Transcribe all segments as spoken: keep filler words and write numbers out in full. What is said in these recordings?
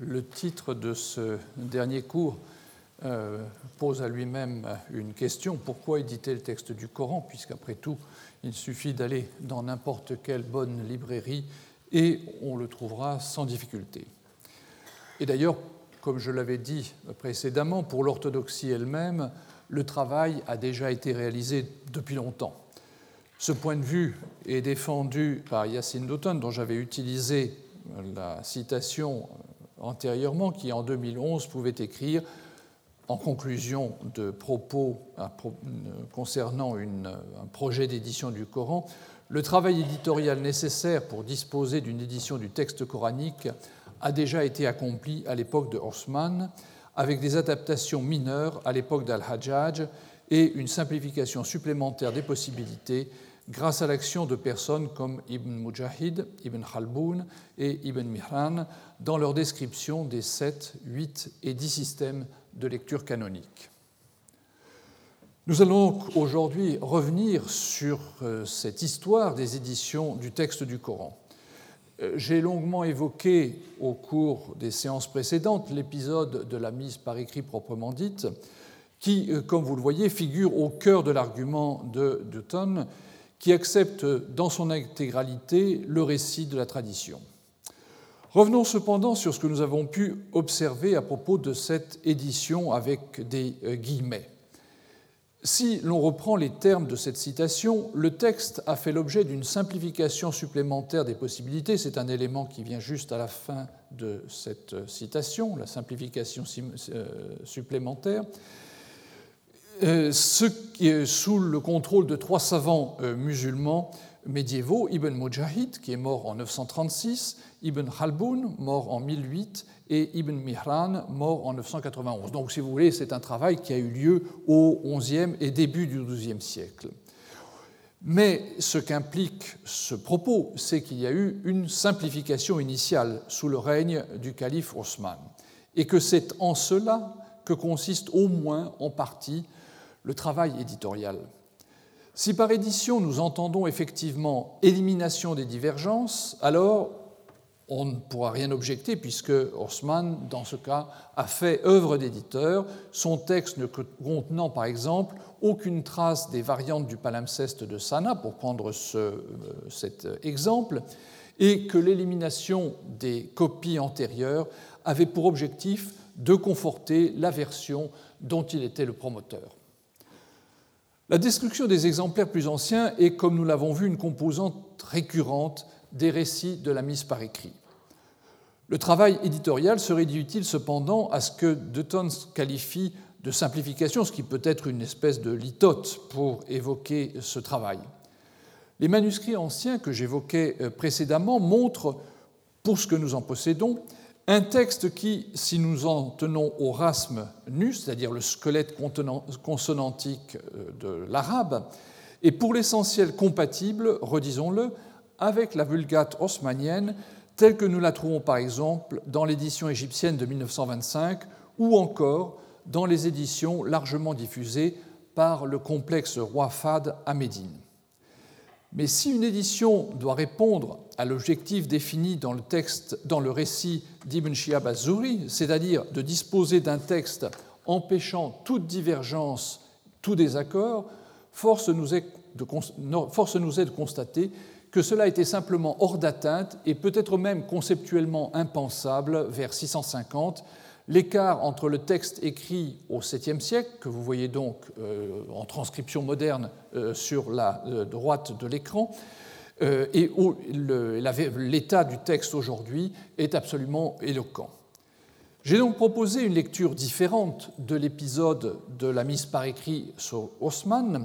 Le titre de ce dernier cours euh, pose à lui-même une question. Pourquoi éditer le texte du Coran, puisqu'après tout, il suffit d'aller dans n'importe quelle bonne librairie et on le trouvera sans difficulté. Et d'ailleurs, comme je l'avais dit précédemment, pour l'orthodoxie elle-même, le travail a déjà été réalisé depuis longtemps. Ce point de vue est défendu par Yassine Douton, dont j'avais utilisé la citation antérieurement, qui en deux mille onze pouvait écrire, en conclusion de propos concernant une, un projet d'édition du Coran, le travail éditorial nécessaire pour disposer d'une édition du texte coranique a déjà été accompli à l'époque de Osman, avec des adaptations mineures à l'époque d'Al-Hajjaj et une simplification supplémentaire des possibilités grâce à l'action de personnes comme Ibn Mujahid, Ibn Khalboun et Ibn Mihran dans leur description des sept, huit et dix systèmes de lecture canonique. Nous allons donc aujourd'hui revenir sur cette histoire des éditions du texte du Coran. J'ai longuement évoqué au cours des séances précédentes l'épisode de la mise par écrit proprement dite, qui, comme vous le voyez, figure au cœur de l'argument de Douton, qui accepte dans son intégralité le récit de la tradition. Revenons cependant sur ce que nous avons pu observer à propos de cette édition avec des guillemets. Si l'on reprend les termes de cette citation, le texte a fait l'objet d'une simplification supplémentaire des possibilités. C'est un élément qui vient juste à la fin de cette citation, la simplification supplémentaire. Ce qui est sous le contrôle de trois savants musulmans médiévaux, Ibn Mujahid, qui est mort en neuf cent trente-six, Ibn Khalboun, mort en mille huit, et Ibn Mihran, mort en neuf cent quatre-vingt-onze. Donc, si vous voulez, c'est un travail qui a eu lieu au onzième et début du douzième siècle. Mais ce qu'implique ce propos, c'est qu'il y a eu une simplification initiale sous le règne du calife Osman, et que c'est en cela que consiste au moins en partie le travail éditorial. Si par édition nous entendons effectivement élimination des divergences, alors on ne pourra rien objecter puisque Osman, dans ce cas, a fait œuvre d'éditeur, son texte ne contenant par exemple aucune trace des variantes du palimpseste de Sana, pour prendre ce, cet exemple, et que l'élimination des copies antérieures avait pour objectif de conforter la version dont il était le promoteur. La destruction des exemplaires plus anciens est, comme nous l'avons vu, une composante récurrente des récits de la mise par écrit. Le travail éditorial se réduit utile cependant à ce que Douton qualifie de simplification, ce qui peut être une espèce de litote pour évoquer ce travail. Les manuscrits anciens que j'évoquais précédemment montrent, pour ce que nous en possédons, un texte qui, si nous en tenons au rasme nu, c'est-à-dire le squelette consonantique de l'arabe, est pour l'essentiel compatible, redisons-le, avec la Vulgate haussmannienne telle que nous la trouvons par exemple dans l'édition égyptienne de mille neuf cent vingt-cinq ou encore dans les éditions largement diffusées par le complexe Roi Fahd à Médine. Mais si une édition doit répondre à l'objectif défini dans le texte, dans le récit d'Ibn Shihab az-Zuhri, c'est-à-dire de disposer d'un texte empêchant toute divergence, tout désaccord, force nous est de, force nous est de constater que cela était simplement hors d'atteinte et peut-être même conceptuellement impensable vers six cent cinquante. L'écart entre le texte écrit au septième siècle, que vous voyez donc euh, en transcription moderne euh, sur la euh, droite de l'écran, euh, et où le, la, l'état du texte aujourd'hui est absolument éloquent. J'ai donc proposé une lecture différente de l'épisode de la mise par écrit sur Osman,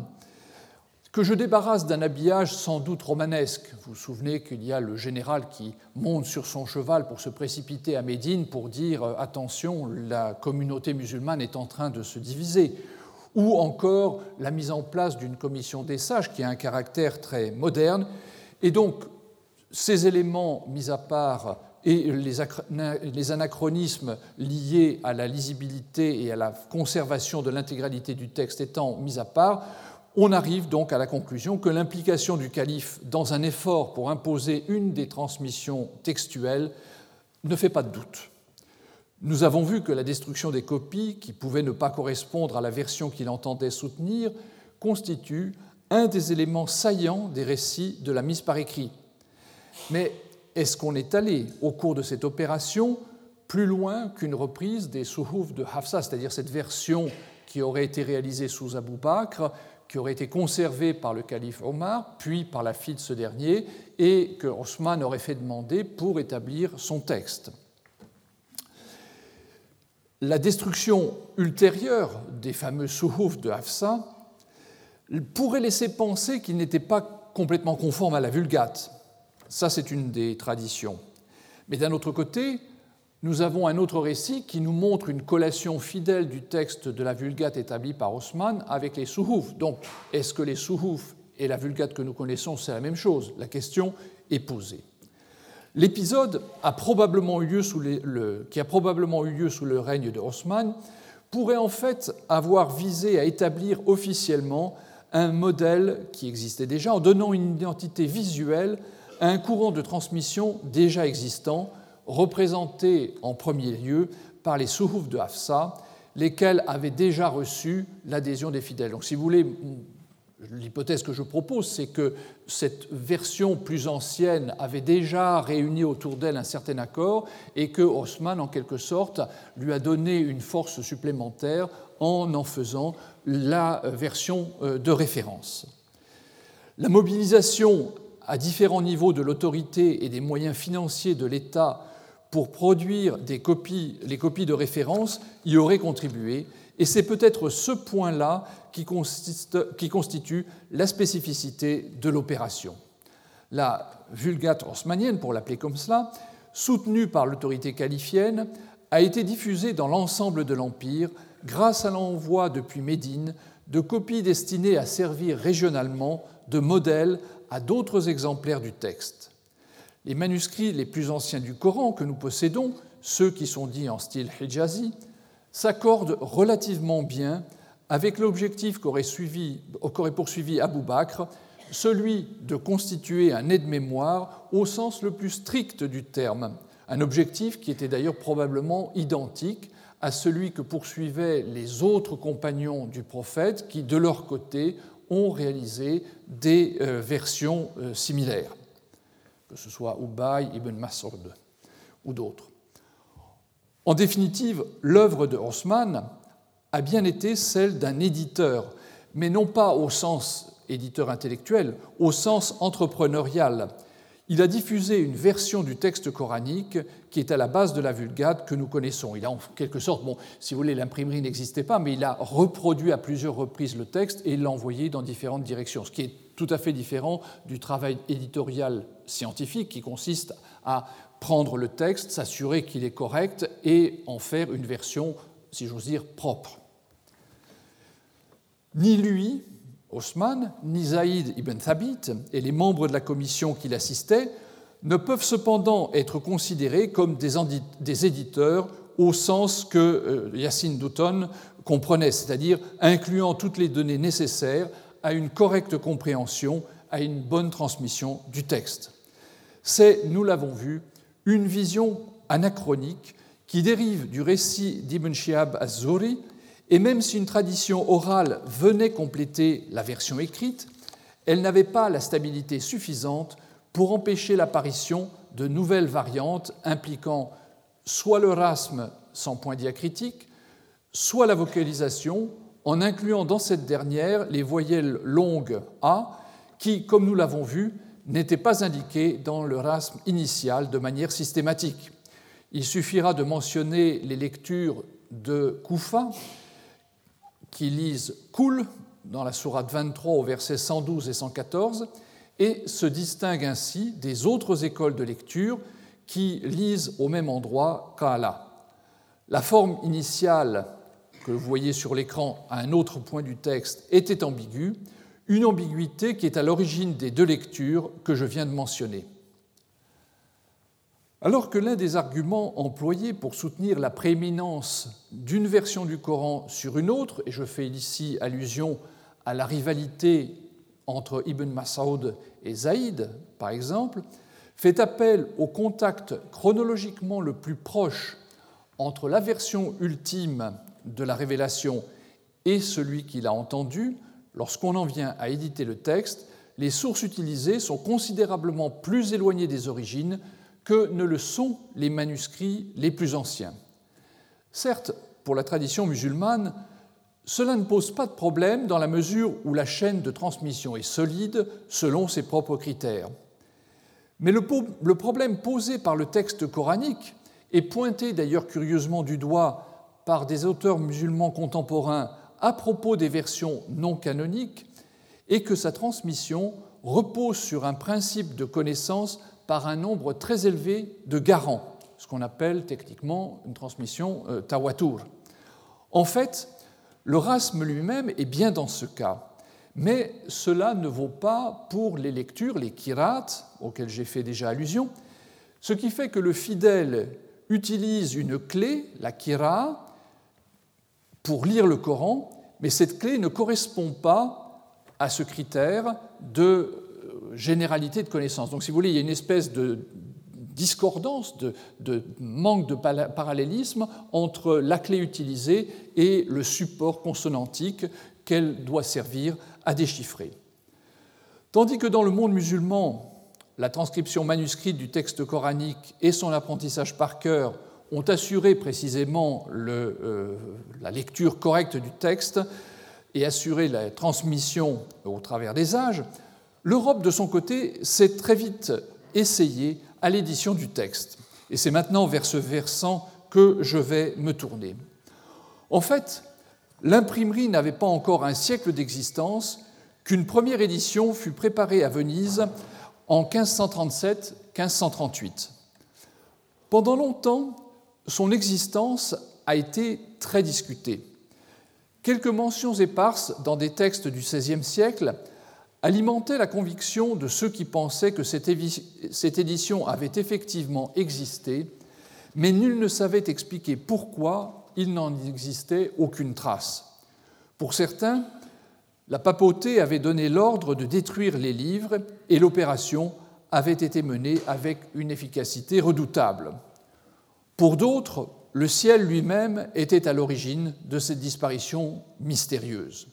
que je débarrasse d'un habillage sans doute romanesque. Vous vous souvenez qu'il y a le général qui monte sur son cheval pour se précipiter à Médine pour dire « Attention, la communauté musulmane est en train de se diviser », ou encore la mise en place d'une commission des sages qui a un caractère très moderne. Et donc, ces éléments mis à part et les anachronismes liés à la lisibilité et à la conservation de l'intégralité du texte étant mis à part, on arrive donc à la conclusion que l'implication du calife dans un effort pour imposer une des transmissions textuelles ne fait pas de doute. Nous avons vu que la destruction des copies, qui pouvaient ne pas correspondre à la version qu'il entendait soutenir, constitue un des éléments saillants des récits de la mise par écrit. Mais est-ce qu'on est allé, au cours de cette opération, plus loin qu'une reprise des Suhuf de Hafsa, c'est-à-dire cette version qui aurait été réalisée sous Abu Bakr, qui aurait été conservée par le calife Omar, puis par la fille de ce dernier, et que Osman aurait fait demander pour établir son texte. La destruction ultérieure des fameux Suhuf de Hafsa pourrait laisser penser qu'il n'était pas complètement conforme à la Vulgate. Ça, c'est une des traditions. Mais d'un autre côté, nous avons un autre récit qui nous montre une collation fidèle du texte de la Vulgate établie par Osman avec les Suhuf. Donc, est-ce que les Suhuf et la Vulgate que nous connaissons, c'est la même chose? La question est posée. L'épisode a probablement eu lieu sous les, le, qui a probablement eu lieu sous le règne de Osman pourrait en fait avoir visé à établir officiellement un modèle qui existait déjà en donnant une identité visuelle à un courant de transmission déjà existant, représenté en premier lieu par les Suhuf de Hafsa, lesquels avaient déjà reçu l'adhésion des fidèles. Donc, si vous voulez, l'hypothèse que je propose, c'est que cette version plus ancienne avait déjà réuni autour d'elle un certain accord et que Osman, en quelque sorte, lui a donné une force supplémentaire en en faisant la version de référence. La mobilisation à différents niveaux de l'autorité et des moyens financiers de l'État pour produire des copies, les copies de référence y aurait contribué, et c'est peut-être ce point-là qui, consiste, qui constitue la spécificité de l'opération. La Vulgate osmanienne, pour l'appeler comme cela, soutenue par l'autorité califienne, a été diffusée dans l'ensemble de l'Empire grâce à l'envoi depuis Médine de copies destinées à servir régionalement de modèle à d'autres exemplaires du texte. Les manuscrits les plus anciens du Coran que nous possédons, ceux qui sont dits en style hijazi, s'accordent relativement bien avec l'objectif qu'aurait, suivi, qu'aurait poursuivi Abu Bakr, celui de constituer un aide-mémoire au sens le plus strict du terme, un objectif qui était d'ailleurs probablement identique à celui que poursuivaient les autres compagnons du prophète qui, de leur côté, ont réalisé des euh, versions euh, similaires, que ce soit Ubay ibn Mas'ud ou d'autres. En définitive, l'œuvre de Osman a bien été celle d'un éditeur, mais non pas au sens éditeur intellectuel, au sens entrepreneurial. Il a diffusé une version du texte coranique qui est à la base de la Vulgate que nous connaissons. Il a en quelque sorte, bon, si vous voulez, l'imprimerie n'existait pas, mais il a reproduit à plusieurs reprises le texte et il l'a envoyé dans différentes directions, ce qui est tout à fait différent du travail éditorial scientifique qui consiste à prendre le texte, s'assurer qu'il est correct et en faire une version, si j'ose dire, propre. Ni lui, Osman, ni Zaïd ibn Thabit et les membres de la commission qui l'assistaient ne peuvent cependant être considérés comme des éditeurs au sens que Yassine Douton comprenait, c'est-à-dire incluant toutes les données nécessaires à une correcte compréhension, à une bonne transmission du texte. C'est, nous l'avons vu, une vision anachronique qui dérive du récit d'Ibn Shihab az-Zuhri, et même si une tradition orale venait compléter la version écrite, elle n'avait pas la stabilité suffisante pour empêcher l'apparition de nouvelles variantes impliquant soit le rasme sans point diacritique, soit la vocalisation, en incluant dans cette dernière les voyelles longues A, qui, comme nous l'avons vu, n'étaient pas indiquées dans le rasme initial de manière systématique. Il suffira de mentionner les lectures de Koufa, qui lisent « Kul » dans la sourate vingt-trois au verset cent douze et cent quatorze, et se distinguent ainsi des autres écoles de lecture qui lisent au même endroit « Kala ». La forme initiale que vous voyez sur l'écran à un autre point du texte était ambiguë, une ambiguïté qui est à l'origine des deux lectures que je viens de mentionner. Alors que l'un des arguments employés pour soutenir la prééminence d'une version du Coran sur une autre, et je fais ici allusion à la rivalité entre Ibn Mas'ud et Zaïd, par exemple, fait appel au contact chronologiquement le plus proche entre la version ultime de la révélation et celui qui l'a entendu, lorsqu'on en vient à éditer le texte, les sources utilisées sont considérablement plus éloignées des origines que ne le sont les manuscrits les plus anciens. Certes, pour la tradition musulmane, cela ne pose pas de problème dans la mesure où la chaîne de transmission est solide selon ses propres critères. Mais le, le problème posé par le texte coranique, et pointé d'ailleurs curieusement du doigt par des auteurs musulmans contemporains à propos des versions non canoniques, est que sa transmission repose sur un principe de connaissance par un nombre très élevé de garants, ce qu'on appelle techniquement une transmission euh, tawatur. En fait, le rasme lui-même est bien dans ce cas, mais cela ne vaut pas pour les lectures, les qira'at, auxquelles j'ai fait déjà allusion, ce qui fait que le fidèle utilise une clé, la qira'a, pour lire le Coran, mais cette clé ne correspond pas à ce critère de généralité de connaissance. Donc, si vous voulez, il y a une espèce de discordance, de, de manque de parallélisme entre la clé utilisée et le support consonantique qu'elle doit servir à déchiffrer. Tandis que dans le monde musulman, la transcription manuscrite du texte coranique et son apprentissage par cœur ont assuré précisément le, euh, la lecture correcte du texte et assuré la transmission au travers des âges, l'Europe, de son côté, s'est très vite essayée à l'édition du texte. Et c'est maintenant vers ce versant que je vais me tourner. En fait, l'imprimerie n'avait pas encore un siècle d'existence qu'une première édition fut préparée à Venise en quinze cent trente-sept quinze cent trente-huit. Pendant longtemps, son existence a été très discutée. Quelques mentions éparses dans des textes du seizième siècle alimentaient la conviction de ceux qui pensaient que cette édition avait effectivement existé, mais nul ne savait expliquer pourquoi il n'en existait aucune trace. Pour certains, la papauté avait donné l'ordre de détruire les livres et l'opération avait été menée avec une efficacité redoutable. Pour d'autres, le ciel lui-même était à l'origine de cette disparition mystérieuse.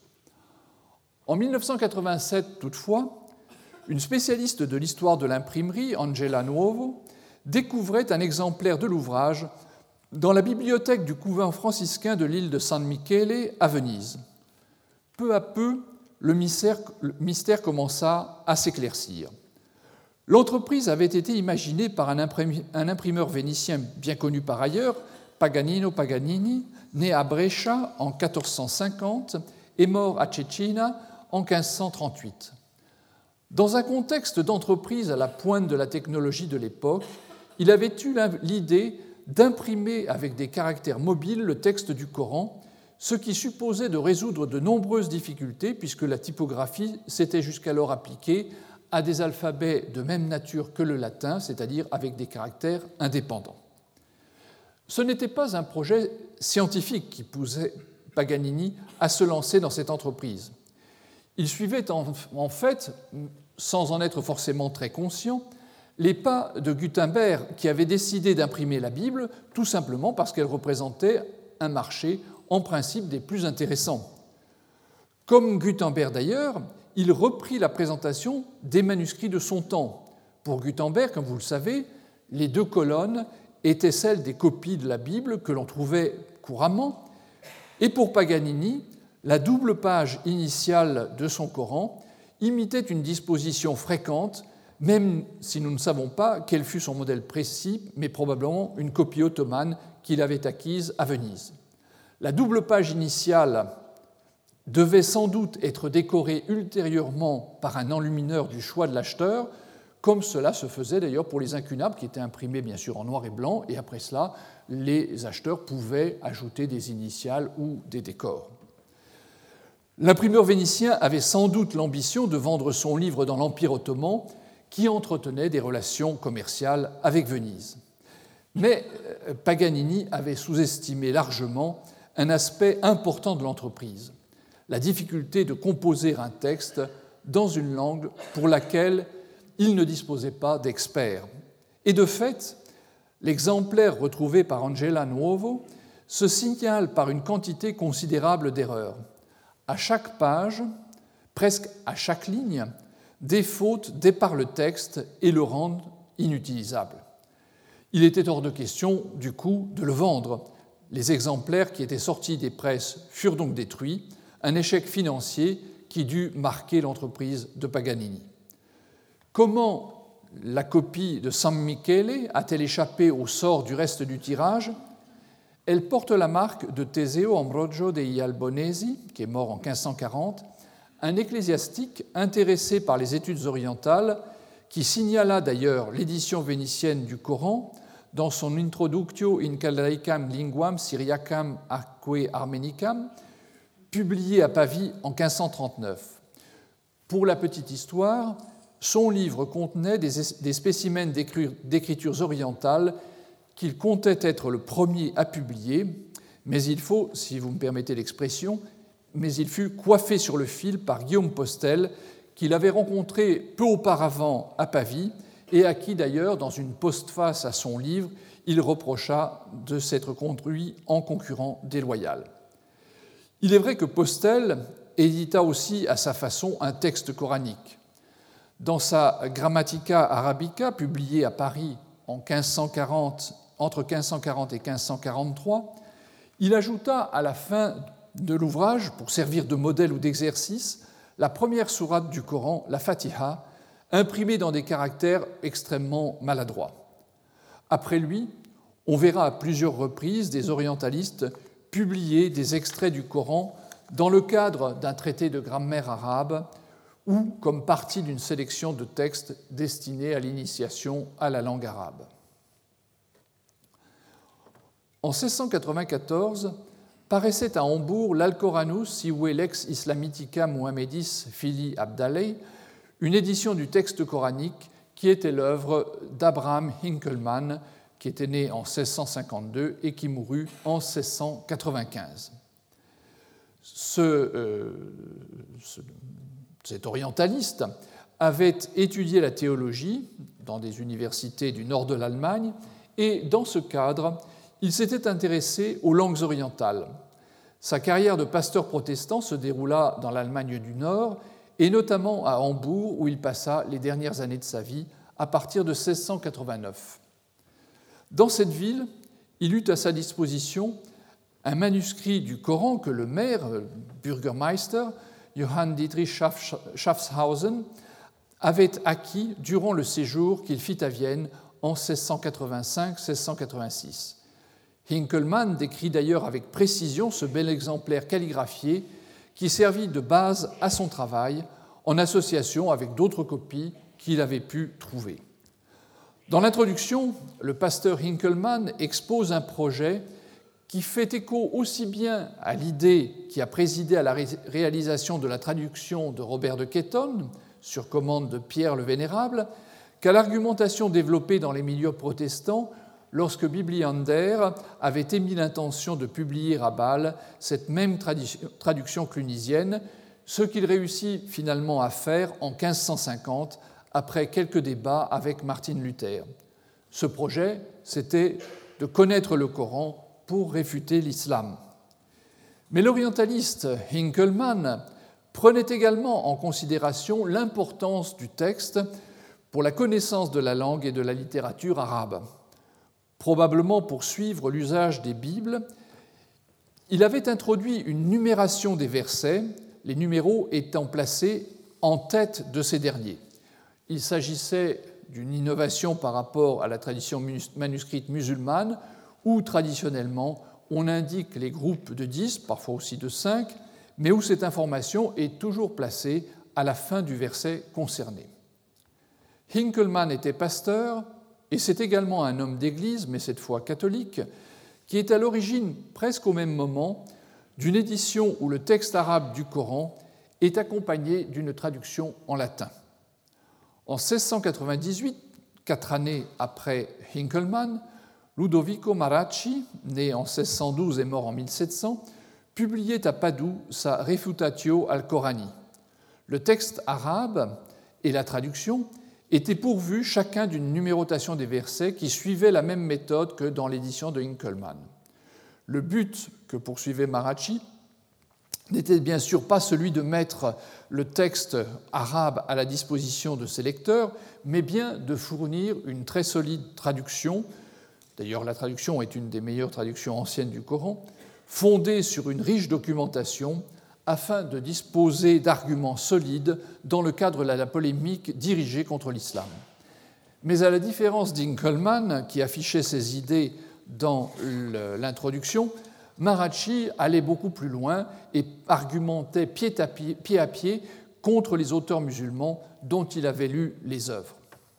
En mille neuf cent quatre-vingt-sept, toutefois, une spécialiste de l'histoire de l'imprimerie, Angela Nuovo, découvrait un exemplaire de l'ouvrage dans la bibliothèque du couvent franciscain de l'île de San Michele à Venise. Peu à peu, le mystère, le mystère commença à s'éclaircir. L'entreprise avait été imaginée par un imprimeur vénitien bien connu par ailleurs, Paganino Paganini, né à Brescia en quatorze cent cinquante et mort à Cecina en quinze cent trente-huit. Dans un contexte d'entreprise à la pointe de la technologie de l'époque, il avait eu l'idée d'imprimer avec des caractères mobiles le texte du Coran, ce qui supposait de résoudre de nombreuses difficultés puisque la typographie s'était jusqu'alors appliquée à des alphabets de même nature que le latin, c'est-à-dire avec des caractères indépendants. Ce n'était pas un projet scientifique qui poussait Paganini à se lancer dans cette entreprise. Il suivait en, en fait, sans en être forcément très conscient, les pas de Gutenberg qui avait décidé d'imprimer la Bible tout simplement parce qu'elle représentait un marché en principe des plus intéressants. Comme Gutenberg d'ailleurs, il reprit la présentation des manuscrits de son temps. Pour Gutenberg, comme vous le savez, les deux colonnes étaient celles des copies de la Bible que l'on trouvait couramment, et pour Paganini, la double page initiale de son Coran imitait une disposition fréquente, même si nous ne savons pas quel fut son modèle précis, mais probablement une copie ottomane qu'il avait acquise à Venise. La double page initiale devait sans doute être décorée ultérieurement par un enlumineur du choix de l'acheteur, comme cela se faisait d'ailleurs pour les incunables qui étaient imprimés bien sûr en noir et blanc, et après cela, les acheteurs pouvaient ajouter des initiales ou des décors. L'imprimeur vénitien avait sans doute l'ambition de vendre son livre dans l'Empire ottoman, qui entretenait des relations commerciales avec Venise. Mais Paganini avait sous-estimé largement un aspect important de l'entreprise, la difficulté de composer un texte dans une langue pour laquelle il ne disposait pas d'experts. Et de fait, L'exemplaire retrouvé par Angela Nuovo se signale par une quantité considérable d'erreurs. À chaque page, presque à chaque ligne, des fautes déparent le texte et le rendent inutilisable. Il était hors de question, du coup, de le vendre. Les exemplaires qui étaient sortis des presses furent donc détruits, un échec financier qui dut marquer l'entreprise de Paganini. Comment la copie de San Michele a-t-elle échappé au sort du reste du tirage ? Elle porte la marque de Teseo Ambrogio degli Albonesi, qui est mort en quinze cent quarante, un ecclésiastique intéressé par les études orientales, qui signala d'ailleurs l'édition vénitienne du Coran dans son Introductio in Chaldaicae linguam syriacam atque armenicam, publié à Pavie en quinze cent trente-neuf. Pour la petite histoire, son livre contenait des, des spécimens d'écritures orientales qu'il comptait être le premier à publier, mais il faut, si vous me permettez l'expression, mais il fut coiffé sur le fil par Guillaume Postel, qu'il avait rencontré peu auparavant à Pavie et à qui d'ailleurs, dans une postface à son livre, il reprocha de s'être conduit en concurrent déloyal. Il est vrai que Postel édita aussi à sa façon un texte coranique. Dans sa Grammatica Arabica, publiée à Paris en quinze cent quarante, entre quinze cent quarante et quinze cent quarante-trois, il ajouta à la fin de l'ouvrage, pour servir de modèle ou d'exercice, la première sourate du Coran, la Fatiha, imprimée dans des caractères extrêmement maladroits. Après lui, on verra à plusieurs reprises des orientalistes publier des extraits du Coran dans le cadre d'un traité de grammaire arabe ou comme partie d'une sélection de textes destinés à l'initiation à la langue arabe. En seize cent quatre-vingt-quatorze, paraissait à Hambourg l'Alcoranus sive lex Islamitica Muhammedis Fili Abdallah, une édition du texte coranique qui était l'œuvre d'Abraham Hinkelmann, qui était né en seize cent cinquante-deux et qui mourut en seize cent quatre-vingt-quinze. Ce, euh, ce, cet orientaliste avait étudié la théologie dans des universités du nord de l'Allemagne et, dans ce cadre, il s'était intéressé aux langues orientales. Sa carrière de pasteur protestant se déroula dans l'Allemagne du Nord et notamment à Hambourg où il passa les dernières années de sa vie à partir de seize cent quatre-vingt-neuf. Dans cette ville, il eut à sa disposition un manuscrit du Coran que le maire, le Bürgermeister, Johann Dietrich Schaffhausen, avait acquis durant le séjour qu'il fit à Vienne en seize cent quatre-vingt-cinq seize cent quatre-vingt-six. Hinkelmann décrit d'ailleurs avec précision ce bel exemplaire calligraphié qui servit de base à son travail en association avec d'autres copies qu'il avait pu trouver. Dans l'introduction, le pasteur Hinkelmann expose un projet qui fait écho aussi bien à l'idée qui a présidé à la ré- réalisation de la traduction de Robert de Ketton, sur commande de Pierre le Vénérable, qu'à l'argumentation développée dans les milieux protestants lorsque Bibliander avait émis l'intention de publier à Bâle cette même tradu- traduction clunisienne, ce qu'il réussit finalement à faire en quinze cent cinquante, après quelques débats avec Martin Luther. Ce projet, c'était de connaître le Coran pour réfuter l'islam. Mais l'orientaliste Hinkelmann prenait également en considération l'importance du texte pour la connaissance de la langue et de la littérature arabe. Probablement pour suivre l'usage des Bibles, il avait introduit une numération des versets, les numéros étant placés en tête de ces derniers. Il s'agissait d'une innovation par rapport à la tradition manuscrite musulmane, où traditionnellement on indique les groupes de dix, parfois aussi de cinq, mais où cette information est toujours placée à la fin du verset concerné. Hinkelmann était pasteur, et c'est également un homme d'Église, mais cette fois catholique, qui est à l'origine, presque au même moment, d'une édition où le texte arabe du Coran est accompagné d'une traduction en latin. En seize cent quatre-vingt-dix-huit, quatre années après Hinkelmann, Ludovico Maracci, né en seize cent douze et mort en mille sept cents, publiait à Padoue sa Refutatio al-Corani. Le texte arabe et la traduction étaient pourvus chacun d'une numérotation des versets qui suivait la même méthode que dans l'édition de Hinckelmann. Le but que poursuivait Marachi n'était bien sûr pas celui de mettre le texte arabe à la disposition de ses lecteurs, mais bien de fournir une très solide traduction. D'ailleurs, la traduction est une des meilleures traductions anciennes du Coran, fondée sur une riche documentation afin de disposer d'arguments solides dans le cadre de la polémique dirigée contre l'islam. Mais à la différence d'Hinckelmann, qui affichait ses idées dans l'introduction, Marachi allait beaucoup plus loin et argumentait pied à pied, pied à pied contre les auteurs musulmans dont il avait lu les œuvres.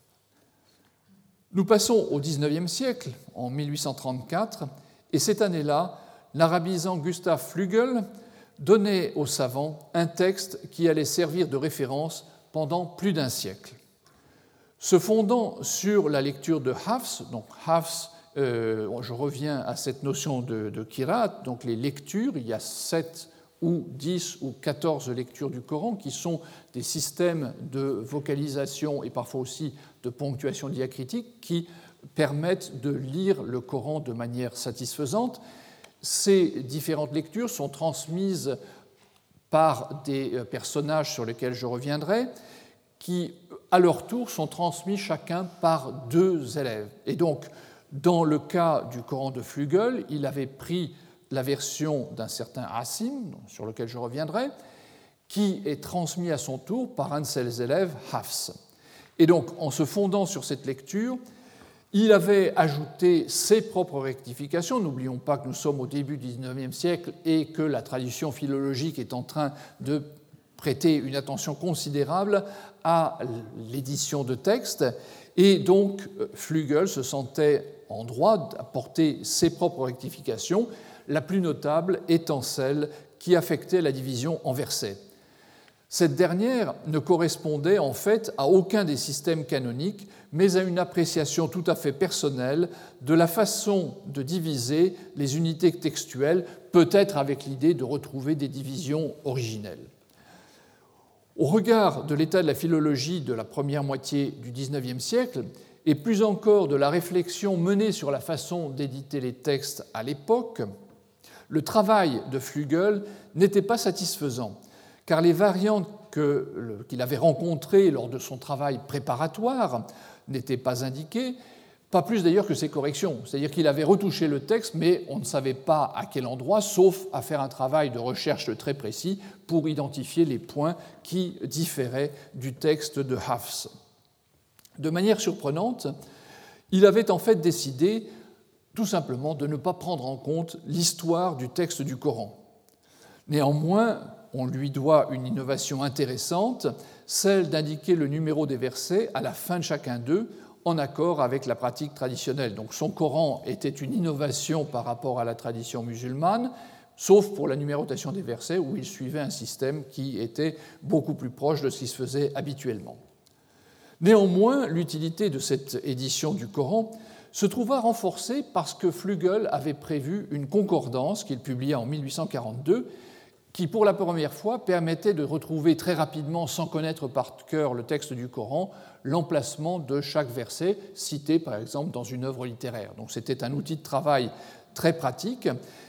Nous passons au dix-neuvième siècle, en mille huit cent trente-quatre, et cette année-là, l'arabisant Gustav Flügel donnait aux savants un texte qui allait servir de référence pendant plus d'un siècle. Se fondant sur la lecture de Hafs, donc Hafs, euh, je reviens à cette notion de, de Qiraat, donc les lectures, il y a sept ou dix ou quatorze lectures du Coran qui sont des systèmes de vocalisation et parfois aussi de ponctuation diacritique qui permettent de lire le Coran de manière satisfaisante. Ces différentes lectures sont transmises par des personnages sur lesquels je reviendrai, qui, à leur tour, sont transmis chacun par deux élèves. Et donc, dans le cas du Coran de Flügel, il avait pris la version d'un certain Asim, sur lequel je reviendrai, qui est transmis à son tour par un de ses élèves, Hafs. Et donc, en se fondant sur cette lecture, il avait ajouté ses propres rectifications. N'oublions pas que nous sommes au début du dix-neuvième siècle et que la tradition philologique est en train de prêter une attention considérable à l'édition de textes. Et donc, Flügel se sentait en droit d'apporter ses propres rectifications, la plus notable étant celle qui affectait la division en versets. Cette dernière ne correspondait en fait à aucun des systèmes canoniques, mais à une appréciation tout à fait personnelle de la façon de diviser les unités textuelles, peut-être avec l'idée de retrouver des divisions originelles. Au regard de l'état de la philologie de la première moitié du dix-neuvième siècle, et plus encore de la réflexion menée sur la façon d'éditer les textes à l'époque, le travail de Flügel n'était pas satisfaisant, car les variantes que, qu'il avait rencontrées lors de son travail préparatoire n'étaient pas indiquées, pas plus d'ailleurs que ses corrections. C'est-à-dire qu'il avait retouché le texte, mais on ne savait pas à quel endroit, sauf à faire un travail de recherche très précis pour identifier les points qui différaient du texte de Hafs. De manière surprenante, il avait en fait décidé tout simplement de ne pas prendre en compte l'histoire du texte du Coran. Néanmoins, on lui doit une innovation intéressante, celle d'indiquer le numéro des versets à la fin de chacun d'eux, en accord avec la pratique traditionnelle. Donc son Coran était une innovation par rapport à la tradition musulmane, sauf pour la numérotation des versets, où il suivait un système qui était beaucoup plus proche de ce qui se faisait habituellement. Néanmoins, l'utilité de cette édition du Coran se trouva renforcée parce que Flügel avait prévu une concordance qu'il publia en mille huit cent quarante-deux, qui, pour la première fois, permettait de retrouver très rapidement, sans connaître par cœur le texte du Coran, l'emplacement de chaque verset cité, par exemple, dans une œuvre littéraire. Donc c'était un outil de travail très pratique,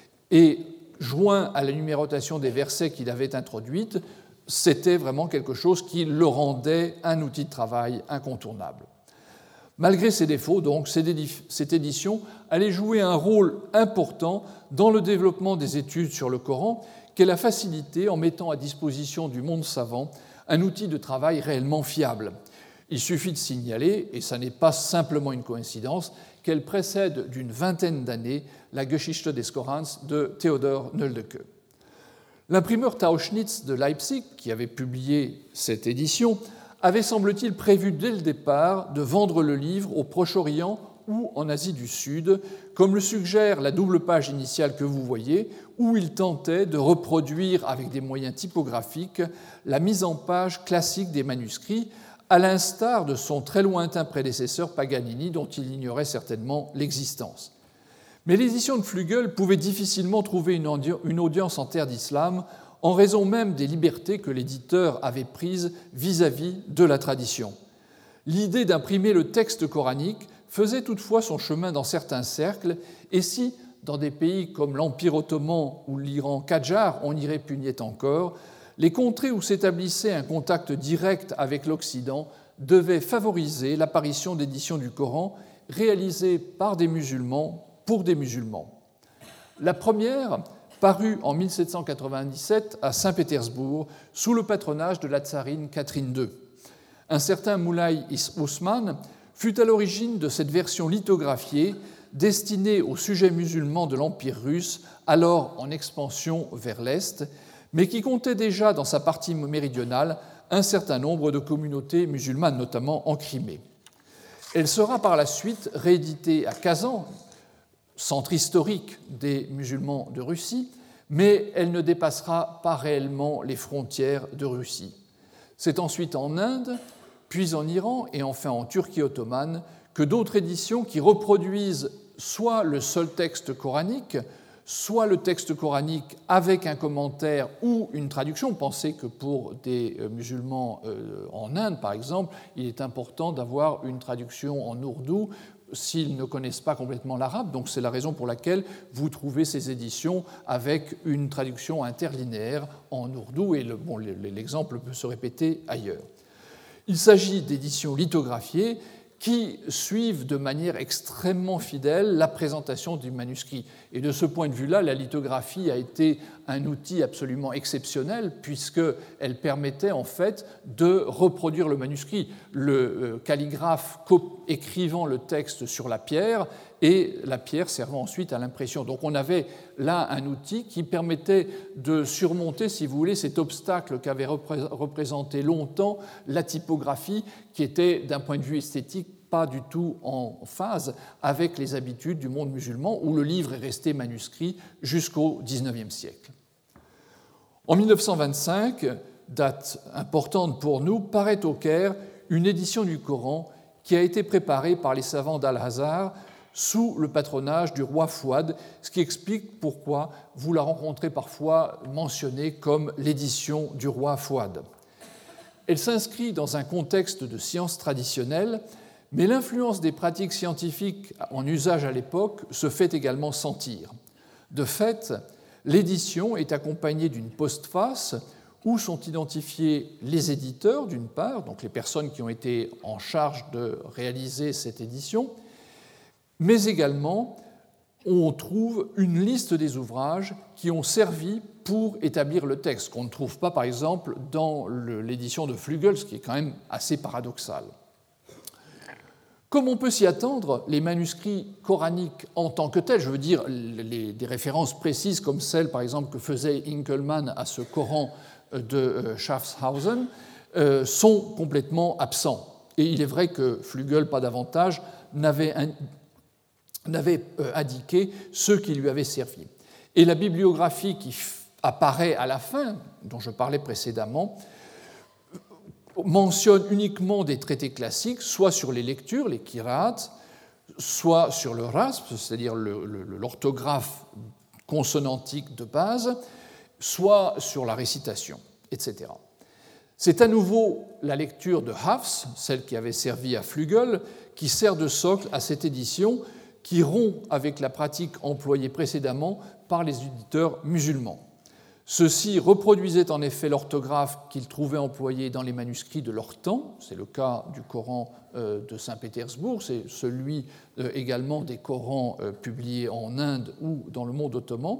et joint à la numérotation des versets qu'il avait introduite, c'était vraiment quelque chose qui le rendait un outil de travail incontournable. Malgré ses défauts, donc, cette édition allait jouer un rôle important dans le développement des études sur le Coran, qu'elle a facilité en mettant à disposition du monde savant un outil de travail réellement fiable. Il suffit de signaler, et ça n'est pas simplement une coïncidence, qu'elle précède d'une vingtaine d'années la Geschichte des Korans de Theodor Nöldeke. L'imprimeur Tauchnitz de Leipzig, qui avait publié cette édition, avait, semble-t-il, prévu dès le départ de vendre le livre au Proche-Orient ou en Asie du Sud, comme le suggère la double page initiale que vous voyez, où il tentait de reproduire avec des moyens typographiques la mise en page classique des manuscrits, à l'instar de son très lointain prédécesseur Paganini, dont il ignorait certainement l'existence. Mais l'édition de Flügel pouvait difficilement trouver une audience en terre d'islam, en raison même des libertés que l'éditeur avait prises vis-à-vis de la tradition. L'idée d'imprimer le texte coranique faisait toutefois son chemin dans certains cercles, et si, dans des pays comme l'Empire ottoman ou l'Iran Kadjar, on y répugnait encore, les contrées où s'établissait un contact direct avec l'Occident devaient favoriser l'apparition d'éditions du Coran réalisées par des musulmans pour des musulmans. La première parut en mille sept cent quatre-vingt-dix-sept à Saint-Pétersbourg sous le patronage de la tsarine Catherine deux. Un certain Moulay Osman fut à l'origine de cette version lithographiée destinée aux sujets musulmans de l'Empire russe, alors en expansion vers l'Est, mais qui comptait déjà dans sa partie méridionale un certain nombre de communautés musulmanes, notamment en Crimée. Elle sera par la suite rééditée à Kazan, centre historique des musulmans de Russie, mais elle ne dépassera pas réellement les frontières de Russie. C'est ensuite en Inde, puis en Iran et enfin en Turquie ottomane que d'autres éditions qui reproduisent soit le seul texte coranique, soit le texte coranique avec un commentaire ou une traduction. Pensez que pour des musulmans en Inde, par exemple, il est important d'avoir une traduction en ourdou s'ils ne connaissent pas complètement l'arabe. Donc c'est la raison pour laquelle vous trouvez ces éditions avec une traduction interlinéaire en ourdou, et le, bon, l'exemple peut se répéter ailleurs. Il s'agit d'éditions lithographiées qui suivent de manière extrêmement fidèle la présentation du manuscrit. Et de ce point de vue-là, la lithographie a été un outil absolument exceptionnel puisqu'elle permettait en fait de reproduire le manuscrit. Le calligraphe écrivant le texte sur la pierre et la pierre servant ensuite à l'impression. Donc on avait là un outil qui permettait de surmonter, si vous voulez, cet obstacle qu'avait représenté longtemps la typographie, qui était, d'un point de vue esthétique, pas du tout en phase avec les habitudes du monde musulman, où le livre est resté manuscrit jusqu'au dix-neuvième siècle. En mille neuf cent vingt-cinq, date importante pour nous, paraît au Caire une édition du Coran qui a été préparée par les savants d'Al-Azhar sous le patronage du roi Fouad, ce qui explique pourquoi vous la rencontrez parfois mentionnée comme l'édition du roi Fouad. Elle s'inscrit dans un contexte de sciences traditionnelles, mais l'influence des pratiques scientifiques en usage à l'époque se fait également sentir. De fait, l'édition est accompagnée d'une postface où sont identifiés les éditeurs, d'une part, donc les personnes qui ont été en charge de réaliser cette édition, mais également on trouve une liste des ouvrages qui ont servi pour établir le texte, qu'on ne trouve pas, par exemple, dans l'édition de Flügel, ce qui est quand même assez paradoxal. Comme on peut s'y attendre, les manuscrits coraniques en tant que tels, je veux dire les, des références précises comme celle, par exemple, que faisait Hinkelmann à ce Coran de Schaffhausen, euh, sont complètement absents. Et il est vrai que Flügel, pas davantage, n'avait un, n'avait indiqué ceux qui lui avaient servi. Et la bibliographie qui apparaît à la fin, dont je parlais précédemment, mentionne uniquement des traités classiques, soit sur les lectures, les qira'at, soit sur le rasp, c'est-à-dire le, le, l'orthographe consonantique de base, soit sur la récitation, et cetera. C'est à nouveau la lecture de Hafs, celle qui avait servi à Flügel, qui sert de socle à cette édition, qui rompt avec la pratique employée précédemment par les éditeurs musulmans. Ceux-ci reproduisaient en effet l'orthographe qu'ils trouvaient employée dans les manuscrits de leur temps, c'est le cas du Coran de Saint-Pétersbourg, c'est celui également des Corans publiés en Inde ou dans le monde ottoman.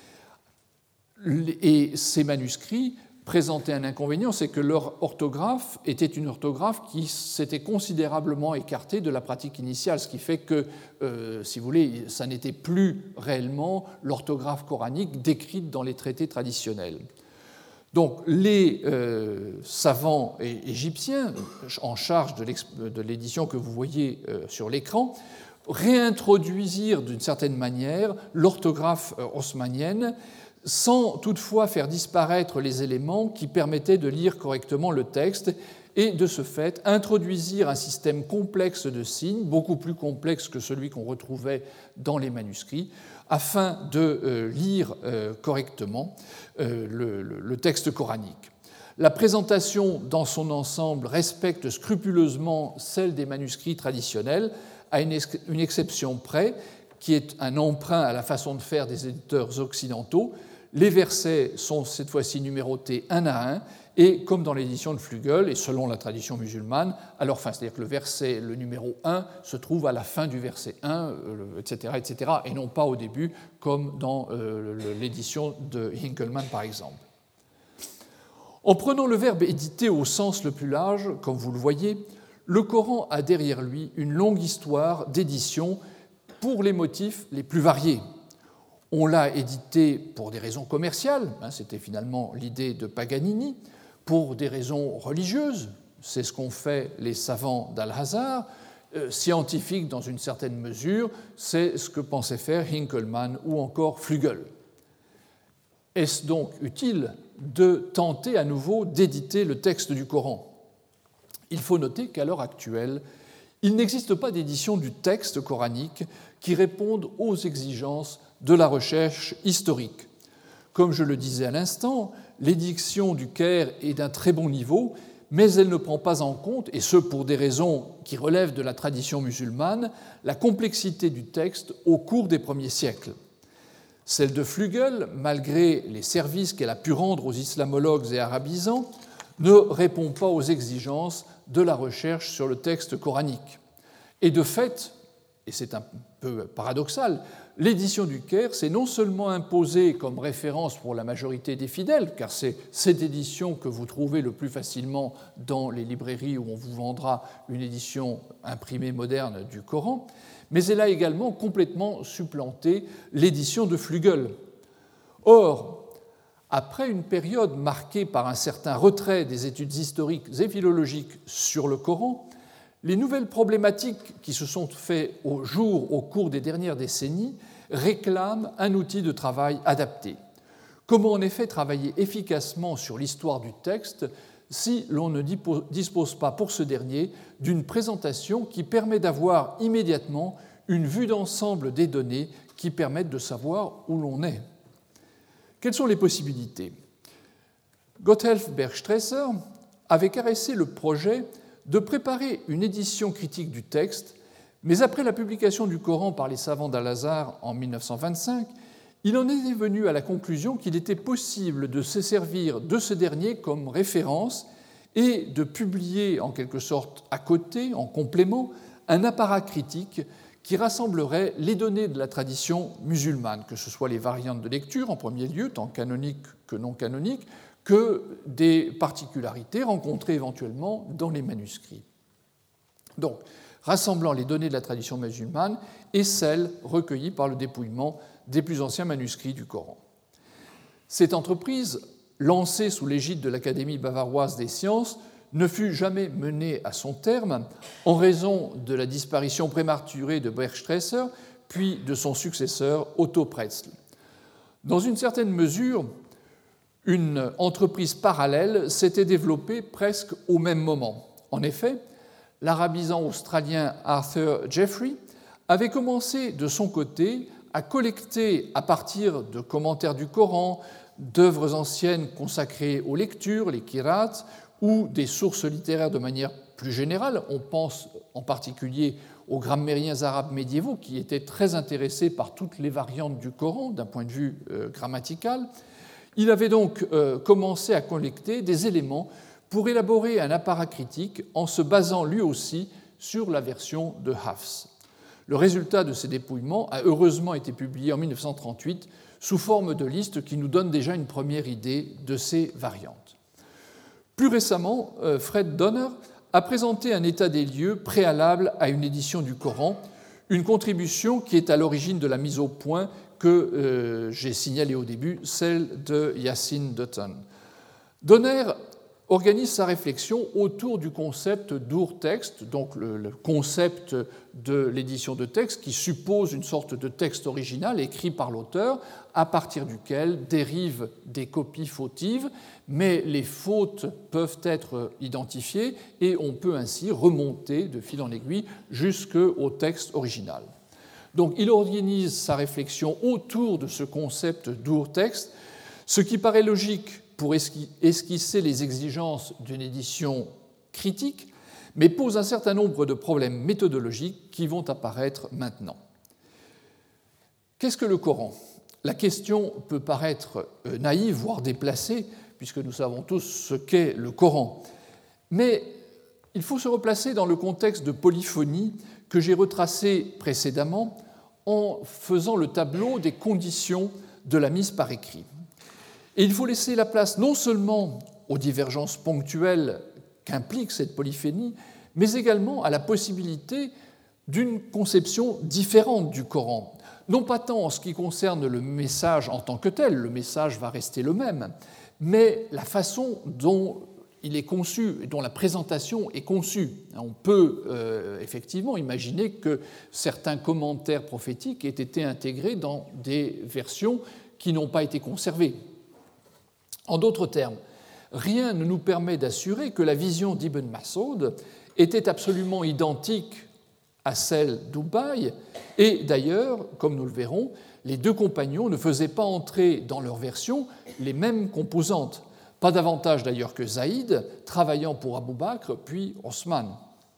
Et ces manuscrits présentaient un inconvénient, c'est que leur orthographe était une orthographe qui s'était considérablement écartée de la pratique initiale, ce qui fait que, euh, si vous voulez, ça n'était plus réellement l'orthographe coranique décrite dans les traités traditionnels. Donc les euh, savants égyptiens en charge de l'édition que vous voyez euh, sur l'écran réintroduisirent d'une certaine manière l'orthographe haussmannienne, sans toutefois faire disparaître les éléments qui permettaient de lire correctement le texte, et de ce fait introduisirent un système complexe de signes, beaucoup plus complexe que celui qu'on retrouvait dans les manuscrits, afin de euh, lire euh, correctement euh, le, le texte coranique. La présentation dans son ensemble respecte scrupuleusement celle des manuscrits traditionnels, à une, ex- une exception près, qui est un emprunt à la façon de faire des éditeurs occidentaux. Les versets sont cette fois-ci numérotés un à un, et comme dans l'édition de Flügel, et selon la tradition musulmane, à leur fin. C'est-à-dire que le verset, le numéro un, se trouve à la fin du verset un, et cetera, et cetera, et non pas au début, comme dans l'édition de Hinckelmann, par exemple. En prenant le verbe éditer au sens le plus large, comme vous le voyez, le Coran a derrière lui une longue histoire d'édition pour les motifs les plus variés. On l'a édité pour des raisons commerciales, hein, c'était finalement l'idée de Paganini, pour des raisons religieuses, c'est ce qu'ont fait les savants d'Al-Azhar, euh, scientifiques dans une certaine mesure, c'est ce que pensait faire Hinckelmann ou encore Flügel. Est-ce donc utile de tenter à nouveau d'éditer le texte du Coran? Il faut noter qu'à l'heure actuelle, il n'existe pas d'édition du texte coranique qui réponde aux exigences de la recherche historique. Comme je le disais à l'instant, l'édition du Caire est d'un très bon niveau, mais elle ne prend pas en compte, et ce pour des raisons qui relèvent de la tradition musulmane, la complexité du texte au cours des premiers siècles. Celle de Flügel, malgré les services qu'elle a pu rendre aux islamologues et arabisants, ne répond pas aux exigences de la recherche sur le texte coranique. Et de fait, et c'est un peu paradoxal, l'édition du Caire s'est non seulement imposée comme référence pour la majorité des fidèles, car c'est cette édition que vous trouvez le plus facilement dans les librairies où on vous vendra une édition imprimée moderne du Coran, mais elle a également complètement supplanté l'édition de Flügel. Or, après une période marquée par un certain retrait des études historiques et philologiques sur le Coran, les nouvelles problématiques qui se sont faites au jour au cours des dernières décennies réclament un outil de travail adapté. Comment en effet travailler efficacement sur l'histoire du texte si l'on ne dispose pas pour ce dernier d'une présentation qui permet d'avoir immédiatement une vue d'ensemble des données qui permettent de savoir où l'on est? Quelles sont les possibilités? Gotthelf Bergstresser avait caressé le projet de préparer une édition critique du texte, mais après la publication du Coran par les savants d'Al-Azhar en mille neuf cent vingt-cinq, il en était venu à la conclusion qu'il était possible de se servir de ce dernier comme référence et de publier en quelque sorte à côté, en complément, un apparat critique qui rassemblerait les données de la tradition musulmane, que ce soit les variantes de lecture en premier lieu, tant canoniques que non canoniques, que des particularités rencontrées éventuellement dans les manuscrits. Donc, rassemblant les données de la tradition musulmane et celles recueillies par le dépouillement des plus anciens manuscrits du Coran. Cette entreprise, lancée sous l'égide de l'Académie bavaroise des sciences, ne fut jamais menée à son terme en raison de la disparition prématurée de Bergstresser, puis de son successeur Otto Pretzl. Dans une certaine mesure, une entreprise parallèle s'était développée presque au même moment. En effet, l'arabisant australien Arthur Jeffrey avait commencé de son côté à collecter à partir de commentaires du Coran, d'œuvres anciennes consacrées aux lectures, les qira'at, ou des sources littéraires de manière plus générale. On pense en particulier aux grammairiens arabes médiévaux qui étaient très intéressés par toutes les variantes du Coran d'un point de vue euh, grammatical. Il avait donc euh, commencé à collecter des éléments pour élaborer un apparat critique en se basant lui aussi sur la version de Hafs. Le résultat de ces dépouillements a heureusement été publié en mille neuf cent trente-huit sous forme de liste qui nous donne déjà une première idée de ces variantes. Plus récemment, Fred Donner a présenté un état des lieux préalable à une édition du Coran, une contribution qui est à l'origine de la mise au point que euh, j'ai signalée au début, celle de Yassine Dutton. Donner organise sa réflexion autour du concept d'ur-texte, donc le, le concept de l'édition de texte qui suppose une sorte de texte original écrit par l'auteur à partir duquel dérivent des copies fautives, mais les fautes peuvent être identifiées et on peut ainsi remonter de fil en aiguille jusqu'au texte original. Donc il organise sa réflexion autour de ce concept d'ur-texte, ce qui paraît logique pour esquisser les exigences d'une édition critique, mais pose un certain nombre de problèmes méthodologiques qui vont apparaître maintenant. Qu'est-ce que le Coran ? La question peut paraître naïve, voire déplacée, puisque nous savons tous ce qu'est le Coran. Mais il faut se replacer dans le contexte de polyphonie que j'ai retracé précédemment en faisant le tableau des conditions de la mise par écrit. Et il faut laisser la place non seulement aux divergences ponctuelles qu'implique cette polyphonie, mais également à la possibilité d'une conception différente du Coran. Non pas tant en ce qui concerne le message en tant que tel, le message va rester le même, mais la façon dont il est conçu, dont la présentation est conçue. On peut euh, effectivement imaginer que certains commentaires prophétiques aient été intégrés dans des versions qui n'ont pas été conservées. En d'autres termes, rien ne nous permet d'assurer que la vision d'Ibn Mas'ud était absolument identique à celle d'Ubaï, et d'ailleurs, comme nous le verrons, les deux compagnons ne faisaient pas entrer dans leur version les mêmes composantes. Pas davantage d'ailleurs que Zaïd, travaillant pour Abu Bakr, puis Osman.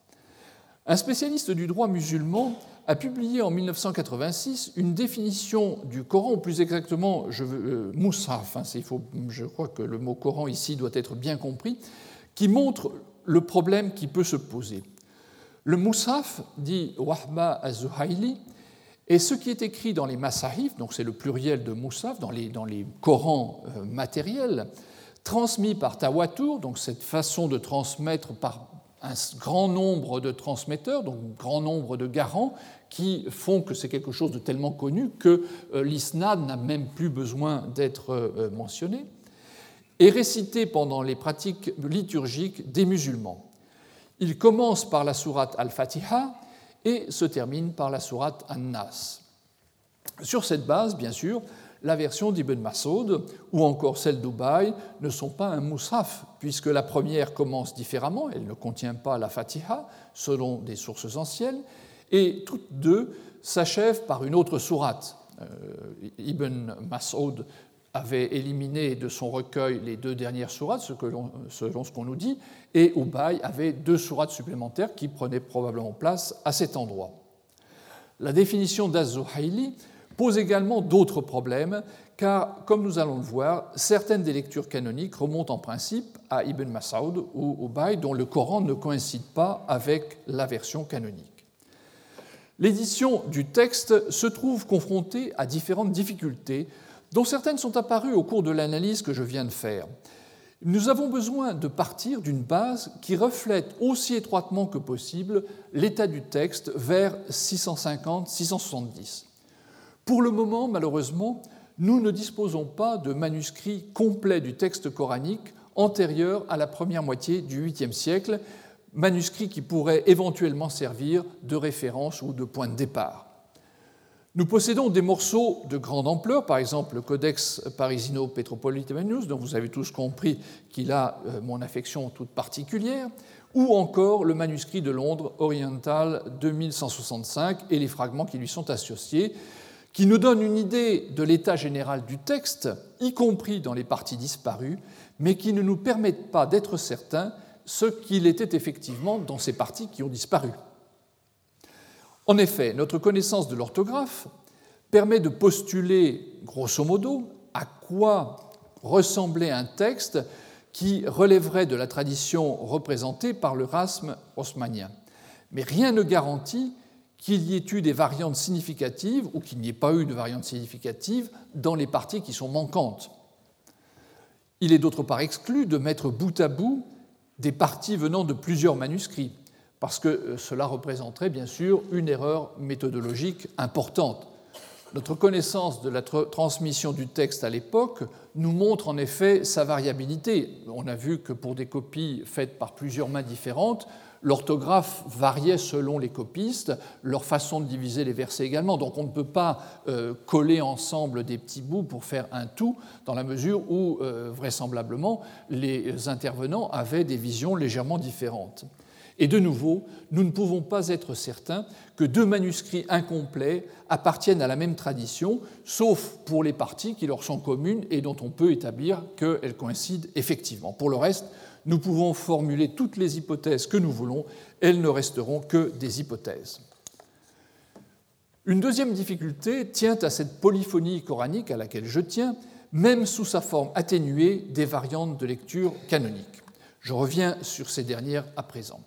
Un spécialiste du droit musulman a publié en mille neuf cent quatre-vingt-six une définition du Coran, ou plus exactement, je veux, euh, Moushaf, hein, il faut, je crois que le mot Coran ici doit être bien compris, qui montre le problème qui peut se poser. Le Moushaf, dit Wahba az-Zuhayli, est ce qui est écrit dans les Masahif, donc c'est le pluriel de Moushaf, dans les, dans les Corans euh, matériels, transmis par Tawatur, donc cette façon de transmettre par un grand nombre de transmetteurs, donc un grand nombre de garants, qui font que c'est quelque chose de tellement connu que euh, l'isnad n'a même plus besoin d'être euh, mentionné, est récité pendant les pratiques liturgiques des musulmans. Il commence par la sourate Al-Fatiha et se termine par la sourate An-Nas. Sur cette base, bien sûr, la version d'Ibn Mas'ud ou encore celle d'Ubaï ne sont pas un mushaf, puisque la première commence différemment, elle ne contient pas la Fatiha, selon des sources anciennes, et toutes deux s'achèvent par une autre sourate. Euh, Ibn Mas'ud avait éliminé de son recueil les deux dernières sourates, ce que l'on, selon ce qu'on nous dit, et Ubaï avait deux sourates supplémentaires qui prenaient probablement place à cet endroit. La définition d'Az-Zuhayli pose également d'autres problèmes, car, comme nous allons le voir, certaines des lectures canoniques remontent en principe à Ibn Mas'ud ou Ubaï, dont le Coran ne coïncide pas avec la version canonique. L'édition du texte se trouve confrontée à différentes difficultés, dont certaines sont apparues au cours de l'analyse que je viens de faire. Nous avons besoin de partir d'une base qui reflète aussi étroitement que possible l'état du texte vers six cent cinquante à six cent soixante-dix. Pour le moment, malheureusement, nous ne disposons pas de manuscrits complets du texte coranique antérieur à la première moitié du huitième siècle, manuscrits qui pourraient éventuellement servir de référence ou de point de départ. Nous possédons des morceaux de grande ampleur, par exemple le Codex Parisino-Petropolitanus, dont vous avez tous compris qu'il a mon affection toute particulière, ou encore le manuscrit de Londres Oriental deux mille cent soixante-cinq et les fragments qui lui sont associés, qui nous donnent une idée de l'état général du texte, y compris dans les parties disparues, mais qui ne nous permettent pas d'être certains ce qu'il était effectivement dans ces parties qui ont disparu. En effet, notre connaissance de l'orthographe permet de postuler, grosso modo, à quoi ressemblait un texte qui relèverait de la tradition représentée par le rasme haussmannien. Mais rien ne garantit qu'il y ait eu des variantes significatives ou qu'il n'y ait pas eu de variantes significatives dans les parties qui sont manquantes. Il est d'autre part exclu de mettre bout à bout des parties venant de plusieurs manuscrits, parce que cela représenterait bien sûr une erreur méthodologique importante. Notre connaissance de la tr- transmission du texte à l'époque nous montre en effet sa variabilité. On a vu que pour des copies faites par plusieurs mains différentes, l'orthographe variait selon les copistes, leur façon de diviser les versets également. Donc on ne peut pas euh, coller ensemble des petits bouts pour faire un tout, dans la mesure où, euh, vraisemblablement, les intervenants avaient des visions légèrement différentes. Et de nouveau, nous ne pouvons pas être certains que deux manuscrits incomplets appartiennent à la même tradition, sauf pour les parties qui leur sont communes et dont on peut établir qu'elles coïncident effectivement. Pour le reste, nous pouvons formuler toutes les hypothèses que nous voulons, elles ne resteront que des hypothèses. Une deuxième difficulté tient à cette polyphonie coranique à laquelle je tiens, même sous sa forme atténuée des variantes de lecture canonique. Je reviens sur ces dernières à présent.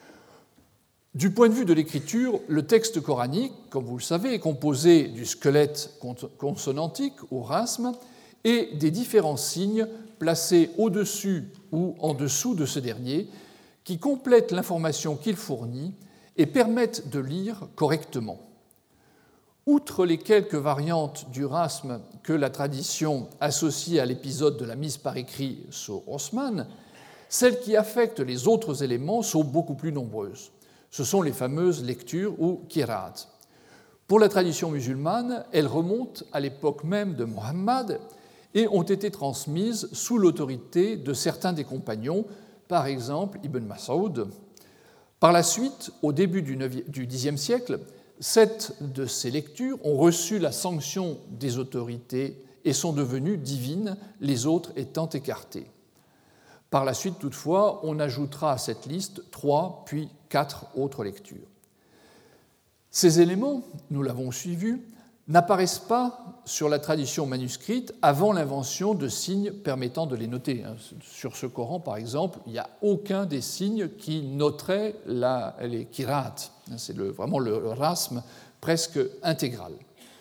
Du point de vue de l'écriture, le texte coranique, comme vous le savez, est composé du squelette consonantique ou rasme et des différents signes placés au-dessus ou en dessous de ce dernier qui complètent l'information qu'il fournit et permettent de lire correctement. Outre les quelques variantes du rasme que la tradition associe à l'épisode de la mise par écrit sur Osman, celles qui affectent les autres éléments sont beaucoup plus nombreuses. Ce sont les fameuses lectures ou qira'at. Pour la tradition musulmane, elles remontent à l'époque même de Muhammad et ont été transmises sous l'autorité de certains des compagnons, par exemple Ibn Mas'ud. Par la suite, au début du dixième siècle, sept de ces lectures ont reçu la sanction des autorités et sont devenues divines, les autres étant écartées. Par la suite, toutefois, on ajoutera à cette liste trois, puis quatre autres lectures. Ces éléments, nous l'avons suivi, n'apparaissent pas sur la tradition manuscrite avant l'invention de signes permettant de les noter. Sur ce Coran, par exemple, il n'y a aucun des signes qui noterait la, les qira'at. C'est le, vraiment le rasme presque intégral.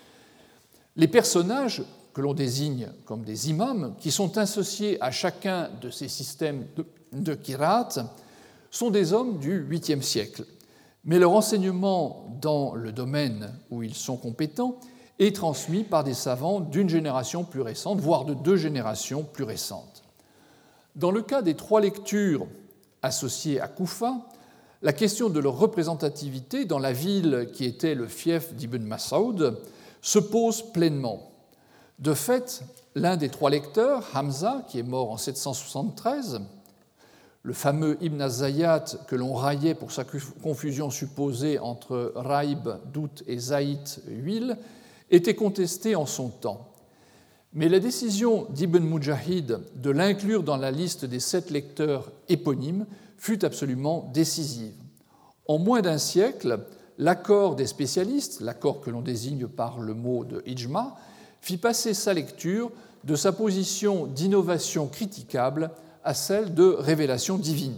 Les personnages que l'on désigne comme des imams, qui sont associés à chacun de ces systèmes de, de qira'at, sont des hommes du huitième siècle. Mais leur enseignement dans le domaine où ils sont compétents est transmis par des savants d'une génération plus récente, voire de deux générations plus récentes. Dans le cas des trois lectures associées à Koufa, la question de leur représentativité dans la ville qui était le fief d'Ibn Mas'ud se pose pleinement. De fait, l'un des trois lecteurs, Hamza, qui est mort en sept cent soixante-treize, le fameux Ibn az-Zayyat que l'on raillait pour sa confusion supposée entre Raïb, doute, et Zaït, huile, était contesté en son temps. Mais la décision d'Ibn Mujahid de l'inclure dans la liste des sept lecteurs éponymes fut absolument décisive. En moins d'un siècle, l'accord des spécialistes, l'accord que l'on désigne par le mot de ijma, fit passer sa lecture de sa position d'innovation critiquable à celle de révélation divine.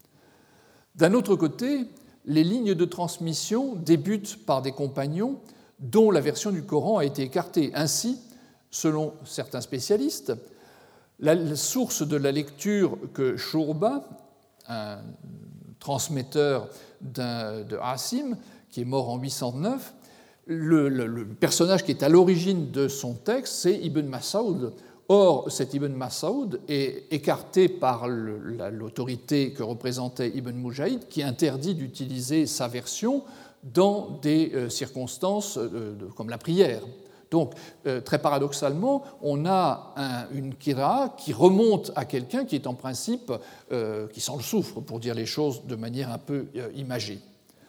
D'un autre côté, les lignes de transmission débutent par des compagnons dont la version du Coran a été écartée. Ainsi, selon certains spécialistes, la source de la lecture que Shourba, un transmetteur de Asim, qui est mort en huit cent neuf, Le, le, le personnage qui est à l'origine de son texte, c'est Ibn Mas'ud. Or, cet Ibn Mas'ud est écarté par le, la, l'autorité que représentait Ibn Mujahid, qui interdit d'utiliser sa version dans des euh, circonstances euh, de, comme la prière. Donc, euh, très paradoxalement, on a un, une qira'a qui remonte à quelqu'un qui est en principe, euh, qui sent le soufre, pour dire les choses de manière un peu euh, imagée.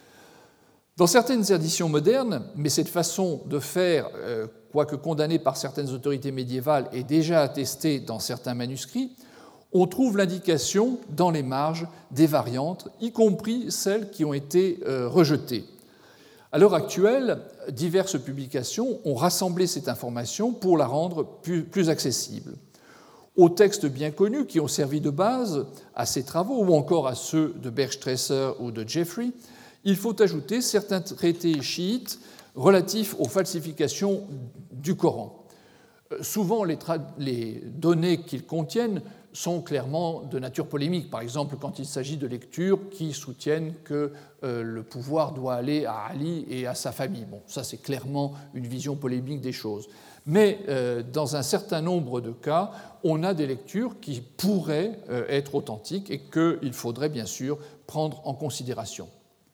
Dans certaines éditions modernes, mais cette façon de faire, euh, quoique condamnée par certaines autorités médiévales, est déjà attestée dans certains manuscrits, on trouve l'indication dans les marges des variantes, y compris celles qui ont été euh, rejetées. À l'heure actuelle, diverses publications ont rassemblé cette information pour la rendre plus, plus accessible. Aux textes bien connus qui ont servi de base à ces travaux, ou encore à ceux de Bergstresser ou de Jeffrey, il faut ajouter certains traités chiites relatifs aux falsifications du Coran. Souvent, les, les données qu'ils contiennent sont clairement de nature polémique. Par exemple, quand il s'agit de lectures qui soutiennent que euh, le pouvoir doit aller à Ali et à sa famille. Bon, ça, c'est clairement une vision polémique des choses. Mais euh, dans un certain nombre de cas, on a des lectures qui pourraient euh, être authentiques et qu'il faudrait bien sûr prendre en considération.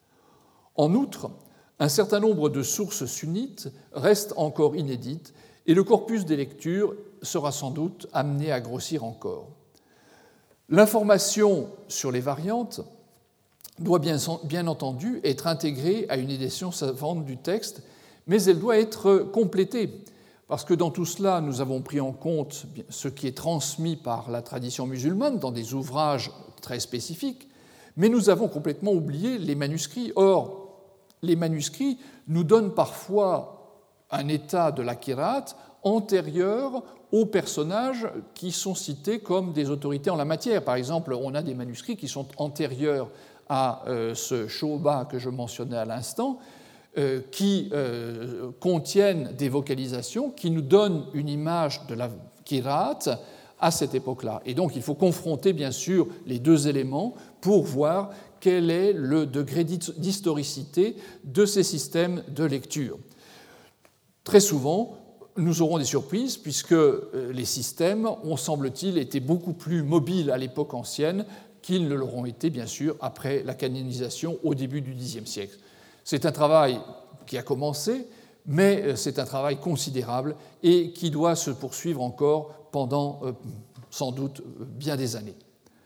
En outre, un certain nombre de sources sunnites restent encore inédites et le corpus des lectures sera sans doute amené à grossir encore. L'information sur les variantes doit bien, bien entendu être intégrée à une édition savante du texte, mais elle doit être complétée, parce que dans tout cela, nous avons pris en compte ce qui est transmis par la tradition musulmane dans des ouvrages très spécifiques, mais nous avons complètement oublié les manuscrits. Or, les manuscrits nous donnent parfois un état de la qiraat antérieur aux personnages qui sont cités comme des autorités en la matière. Par exemple, on a des manuscrits qui sont antérieurs à euh, ce Shoba que je mentionnais à l'instant, euh, qui euh, contiennent des vocalisations qui nous donnent une image de la qiraat à cette époque-là. Et donc, il faut confronter, bien sûr, les deux éléments pour voir quel est le degré d'historicité de ces systèmes de lecture. Très souvent, nous aurons des surprises, puisque les systèmes ont, semble-t-il, été beaucoup plus mobiles à l'époque ancienne qu'ils ne l'auront été, bien sûr, après la canonisation au début du Xe siècle. C'est un travail qui a commencé, mais c'est un travail considérable et qui doit se poursuivre encore pendant euh, sans doute bien des années.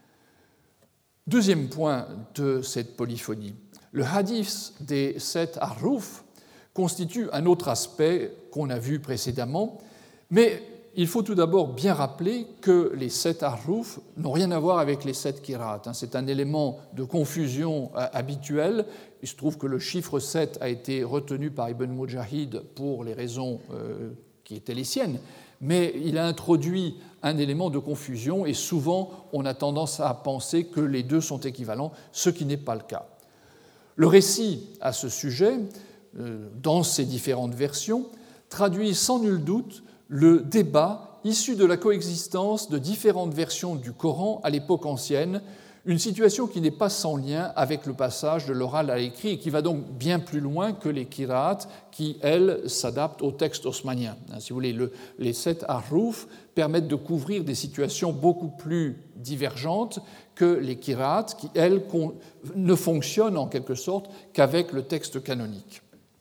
Deuxième point de cette polyphonie, le hadith des sept harrouf constitue un autre aspect qu'on a vu précédemment, mais il faut tout d'abord bien rappeler que les sept harrouf n'ont rien à voir avec les sept qiraat. C'est un élément de confusion habituel. Il se trouve que le chiffre sept a été retenu par Ibn Mujahid pour les raisons qui étaient les siennes, mais il a introduit un élément de confusion et souvent on a tendance à penser que les deux sont équivalents, ce qui n'est pas le cas. Le récit à ce sujet, dans ces différentes versions, traduit sans nul doute le débat issu de la coexistence de différentes versions du Coran à l'époque ancienne, une situation qui n'est pas sans lien avec le passage de l'oral à l'écrit et qui va donc bien plus loin que les qiraat qui, elles, s'adaptent au texte osmanien. Si vous voulez, le, les sept harrouf permettent de couvrir des situations beaucoup plus divergentes que les qiraat qui, elles, ne fonctionnent en quelque sorte qu'avec le texte canonique.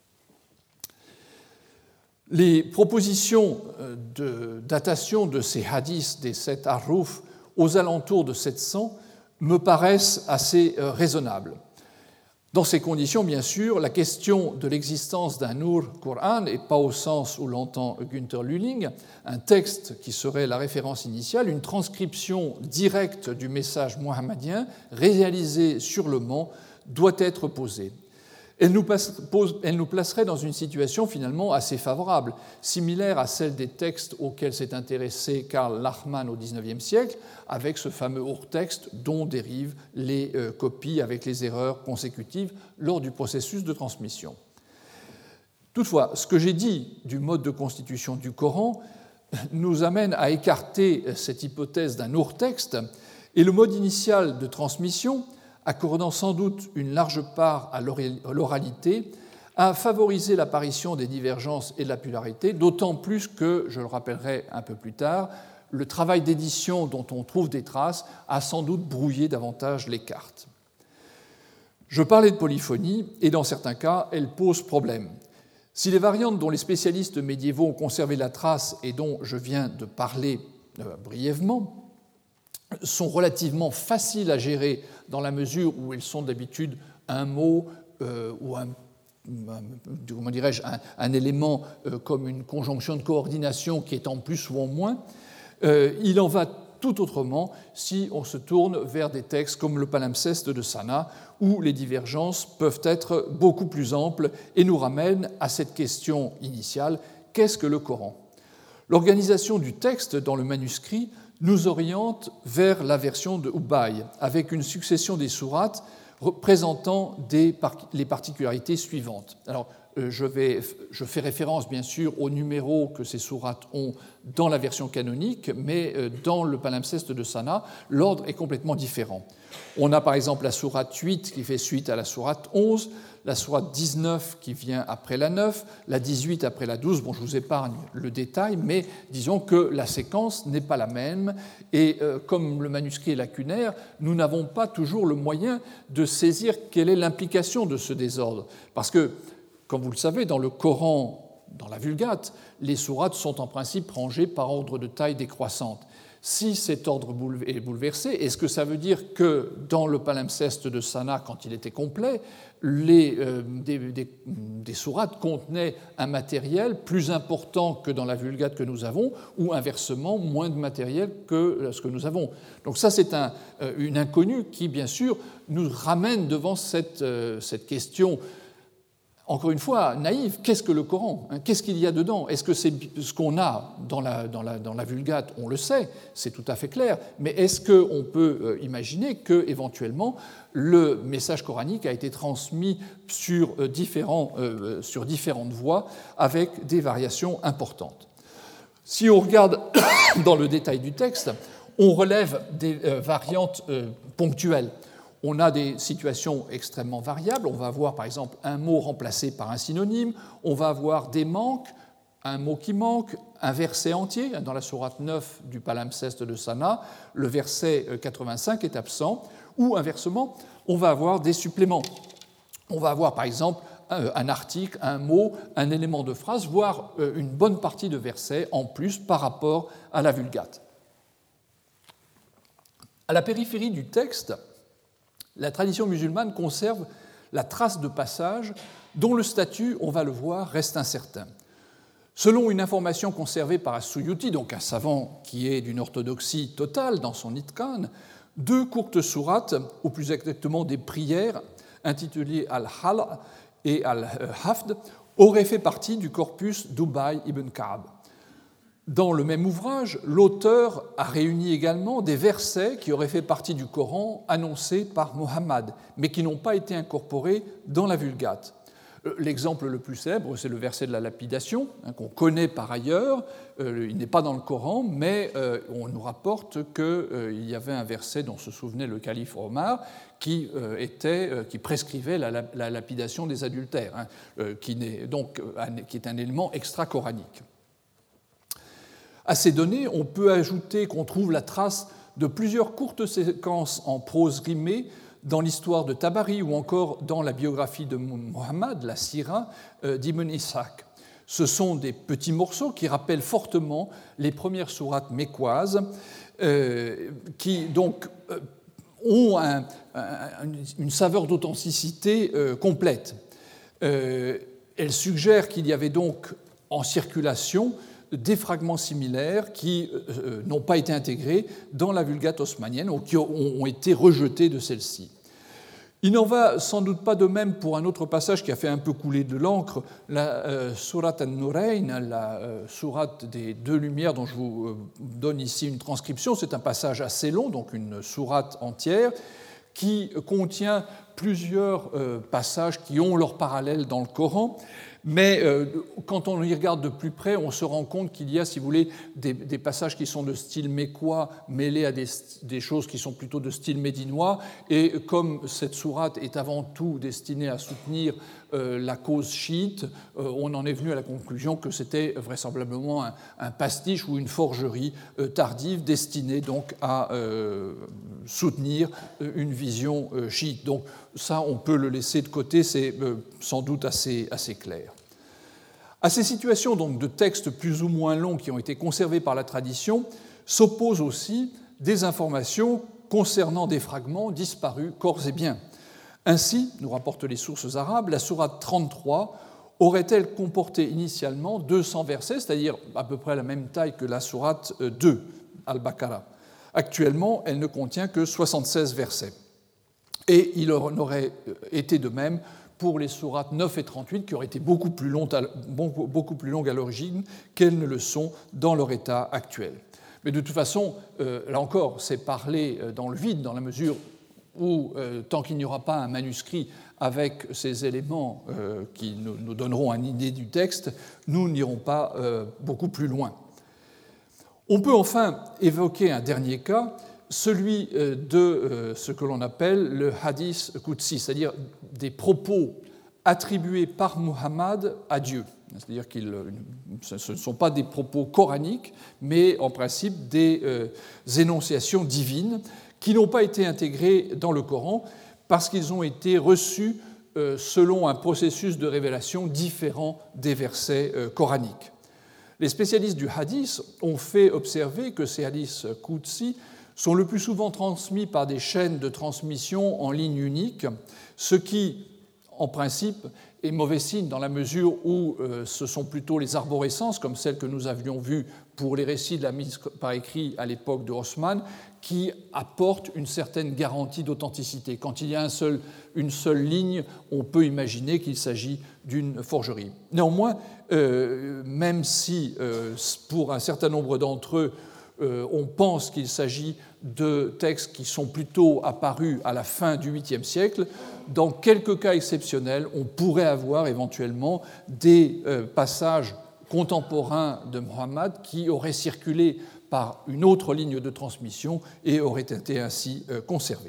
Les propositions de datation de ces hadiths des sept harrouf aux alentours de sept cents me paraissent assez raisonnables. Dans ces conditions, bien sûr, la question de l'existence d'un Nur Qur'an, et pas au sens où l'entend Günther Lüning, un texte qui serait la référence initiale, une transcription directe du message mohammedien réalisée sur le Mont, doit être posée. Elle nous, pose, elle nous placerait dans une situation finalement assez favorable, similaire à celle des textes auxquels s'est intéressé Karl Lachmann au dix-neuvième siècle, avec ce fameux Urtext dont dérivent les euh, copies avec les erreurs consécutives lors du processus de transmission. Toutefois, ce que j'ai dit du mode de constitution du Coran nous amène à écarter cette hypothèse d'un Urtext, et le mode initial de transmission, accordant sans doute une large part à l'oralité, a favorisé l'apparition des divergences et de la pluralité, d'autant plus que, je le rappellerai un peu plus tard, le travail d'édition dont on trouve des traces a sans doute brouillé davantage les cartes. Je parlais de polyphonie, et dans certains cas, elle pose problème. Si les variantes dont les spécialistes médiévaux ont conservé la trace et dont je viens de parler euh, brièvement sont relativement faciles à gérer dans la mesure où elles sont d'habitude un mot euh, ou un, un, comment dirais-je, un, un élément euh, comme une conjonction de coordination qui est en plus ou en moins, euh, il en va tout autrement si on se tourne vers des textes comme le palimpseste de Sana, où les divergences peuvent être beaucoup plus amples et nous ramènent à cette question initiale, qu'est-ce que le Coran ? L'organisation du texte dans le manuscrit nous oriente vers la version de Ubay, avec une succession des sourates présentant des, les particularités suivantes. Alors, je, vais, je fais référence, bien sûr, aux numéros que ces sourates ont dans la version canonique, mais dans le palimpseste de Sana, l'ordre est complètement différent. On a par exemple la sourate huit qui fait suite à la sourate onze, la sourate dix-neuf qui vient après la neuf, la dix-huit après la douze. Bon, je vous épargne le détail, mais disons que la séquence n'est pas la même. Et euh, comme le manuscrit est lacunaire, nous n'avons pas toujours le moyen de saisir quelle est l'implication de ce désordre. Parce que, comme vous le savez, dans le Coran, dans la Vulgate, les sourates sont en principe rangées par ordre de taille décroissante. Si cet ordre est bouleversé, est-ce que ça veut dire que dans le palimpseste de Sanaa, quand il était complet, les, euh, des, des, des sourates contenaient un matériel plus important que dans la Vulgate que nous avons, ou inversement, moins de matériel que ce que nous avons? Donc ça, c'est un, une inconnue qui, bien sûr, nous ramène devant cette, euh, cette question. Encore une fois, naïve, qu'est-ce que le Coran? Qu'est-ce qu'il y a dedans? Est-ce que c'est ce qu'on a dans la, dans, la, dans la Vulgate? On le sait, c'est tout à fait clair. Mais est-ce qu'on peut imaginer qu'éventuellement, le message coranique a été transmis sur, différents, euh, sur différentes voies avec des variations importantes? Si on regarde dans le détail du texte, on relève des euh, variantes euh, ponctuelles. On a des situations extrêmement variables. On va avoir, par exemple, un mot remplacé par un synonyme. On va avoir des manques, un mot qui manque, un verset entier. Dans la sourate neuf du palimpseste de Sanaa, le verset quatre-vingt-cinq est absent. Ou, inversement, on va avoir des suppléments. On va avoir, par exemple, un article, un mot, un élément de phrase, voire une bonne partie de versets en plus par rapport à la Vulgate. À la périphérie du texte, la tradition musulmane conserve la trace de passages dont le statut, on va le voir, reste incertain. Selon une information conservée par As-Suyuti, donc un savant qui est d'une orthodoxie totale dans son Itqan, deux courtes sourates, ou plus exactement des prières, intitulées Al-Hal et Al-Hafd, auraient fait partie du corpus d'Ubay ibn Ka'b. Dans le même ouvrage, l'auteur a réuni également des versets qui auraient fait partie du Coran annoncés par Mohammed, mais qui n'ont pas été incorporés dans la Vulgate. L'exemple le plus célèbre, c'est le verset de la lapidation, hein, qu'on connaît par ailleurs. Euh, il n'est pas dans le Coran, mais euh, on nous rapporte qu'il euh, y avait un verset dont se souvenait le calife Omar qui, euh, était, euh, qui prescrivait la, la, la lapidation des adultères, hein, euh, qui, n'est, donc, un, qui est un élément extra-coranique. À ces données, on peut ajouter qu'on trouve la trace de plusieurs courtes séquences en prose rimée dans l'histoire de Tabari ou encore dans la biographie de Muhammad, la Sira d'Ibn Ishaq. Ce sont des petits morceaux qui rappellent fortement les premières sourates mécoises, euh, qui donc euh, ont un, un, une saveur d'authenticité euh, complète. Euh, elles suggèrent qu'il y avait donc en circulation des fragments similaires qui euh, n'ont pas été intégrés dans la Vulgate osmanienne ou qui ont, ont été rejetés de celle-ci. Il n'en va sans doute pas de même pour un autre passage qui a fait un peu couler de l'encre, la euh, Surat an-Nurayn, la euh, sourate des deux lumières dont je vous euh, donne ici une transcription. C'est un passage assez long, donc une sourate entière, qui contient plusieurs euh, passages qui ont leur parallèle dans le Coran. Mais euh, quand on y regarde de plus près, on se rend compte qu'il y a, si vous voulez, des, des passages qui sont de style mécois mêlés à des, des choses qui sont plutôt de style médinois. Et comme cette sourate est avant tout destinée à soutenir euh, la cause chiite, euh, on en est venu à la conclusion que c'était vraisemblablement un, un pastiche ou une forgerie euh, tardive destinée donc à euh, soutenir une vision euh, chiite. Donc ça, on peut le laisser de côté, c'est euh, sans doute assez, assez clair. À ces situations donc, de textes plus ou moins longs qui ont été conservés par la tradition s'opposent aussi des informations concernant des fragments disparus corps et biens. Ainsi, nous rapportent les sources arabes, la sourate trente-trois aurait-elle comporté initialement deux cents versets, c'est-à-dire à peu près la même taille que la sourate deux, Al-Baqarah. Actuellement, elle ne contient que soixante-seize versets. Et il en aurait été de même pour les sourates neuf et trente-huit, qui auraient été beaucoup plus longues à, beaucoup plus longues à l'origine qu'elles ne le sont dans leur état actuel. Mais de toute façon, euh, là encore, c'est parler dans le vide, dans la mesure où, euh, tant qu'il n'y aura pas un manuscrit avec ces éléments euh, qui nous, nous donneront une idée du texte, nous n'irons pas euh, beaucoup plus loin. On peut enfin évoquer un dernier cas, celui de ce que l'on appelle le hadith qudsi, c'est-à-dire des propos attribués par Muhammad à Dieu. C'est-à-dire que ce ne sont pas des propos coraniques, mais en principe des euh, énonciations divines qui n'ont pas été intégrées dans le Coran parce qu'ils ont été reçus euh, selon un processus de révélation différent des versets euh, coraniques. Les spécialistes du hadith ont fait observer que ces hadiths qudsi sont le plus souvent transmis par des chaînes de transmission en ligne unique, ce qui, en principe, est mauvais signe dans la mesure où euh, ce sont plutôt les arborescences, comme celles que nous avions vues pour les récits de la mise par écrit à l'époque de Haussmann, qui apportent une certaine garantie d'authenticité. Quand il y a un seul, une seule ligne, on peut imaginer qu'il s'agit d'une forgerie. Néanmoins, euh, même si euh, pour un certain nombre d'entre eux, euh, on pense qu'il s'agit de textes qui sont plutôt apparus à la fin du huitième siècle, dans quelques cas exceptionnels, on pourrait avoir éventuellement des euh, passages contemporains de Muhammad qui auraient circulé par une autre ligne de transmission et auraient été ainsi euh, conservés.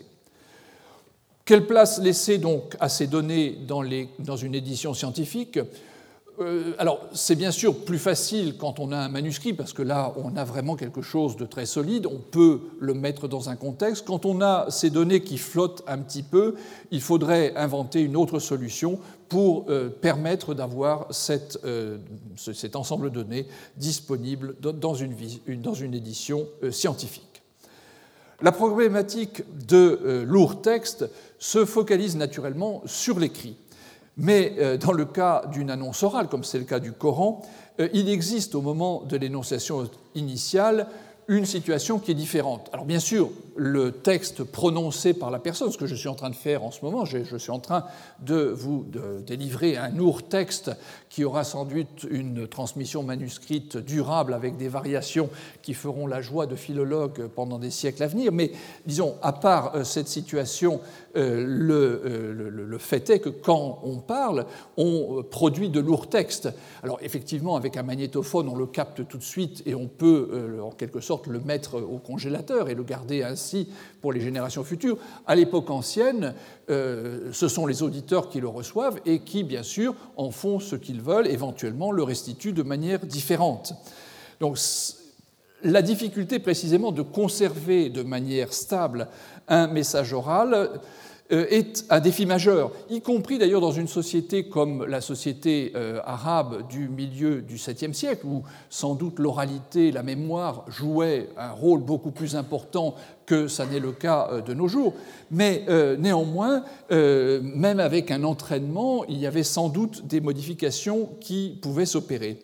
Quelle place laisser donc à ces données dans, les, dans une édition scientifique ? Euh, alors, c'est bien sûr plus facile quand on a un manuscrit, parce que là, on a vraiment quelque chose de très solide, on peut le mettre dans un contexte. Quand on a ces données qui flottent un petit peu, il faudrait inventer une autre solution pour euh, permettre d'avoir cette, euh, cet ensemble de données disponible dans une, dans une édition euh, scientifique. La problématique de euh, lourds textes se focalise naturellement sur l'écrit. Mais dans le cas d'une annonce orale, comme c'est le cas du Coran, il existe au moment de l'énonciation initiale une situation qui est différente. Alors bien sûr, le texte prononcé par la personne, ce que je suis en train de faire en ce moment, je, je suis en train de vous de délivrer un lourd texte qui aura sans doute une transmission manuscrite durable avec des variations qui feront la joie de philologues pendant des siècles à venir. Mais disons, à part euh, cette situation, euh, le, euh, le, le fait est que quand on parle, on produit de lourds textes. Alors effectivement, avec un magnétophone, on le capte tout de suite et on peut, euh, en quelque sorte, le mettre au congélateur et le garder ainsi pour les générations futures. À l'époque ancienne, euh, ce sont les auditeurs qui le reçoivent et qui, bien sûr, en font ce qu'ils veulent, éventuellement le restituent de manière différente. Donc, la difficulté précisément de conserver de manière stable un message oral est un défi majeur, y compris d'ailleurs dans une société comme la société euh, arabe du milieu du septième siècle, où sans doute l'oralité, la mémoire jouaient un rôle beaucoup plus important que ça n'est le cas euh, de nos jours. Mais euh, néanmoins, euh, même avec un entraînement, il y avait sans doute des modifications qui pouvaient s'opérer.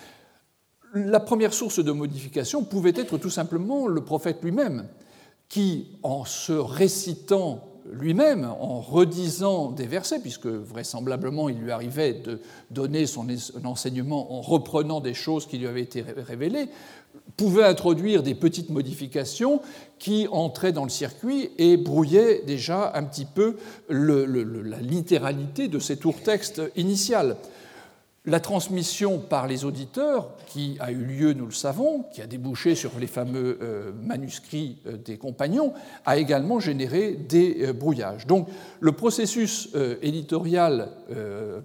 La première source de modification pouvait être tout simplement le prophète lui-même, qui, en se récitant lui-même, en redisant des versets, puisque vraisemblablement il lui arrivait de donner son enseignement en reprenant des choses qui lui avaient été révélées, pouvait introduire des petites modifications qui entraient dans le circuit et brouillaient déjà un petit peu le, le, la littéralité de cet ourtexte initial. La transmission par les auditeurs, qui a eu lieu, nous le savons, qui a débouché sur les fameux euh, manuscrits euh, des compagnons, a également généré des euh, brouillages. Donc le processus euh, éditorial euh, euh,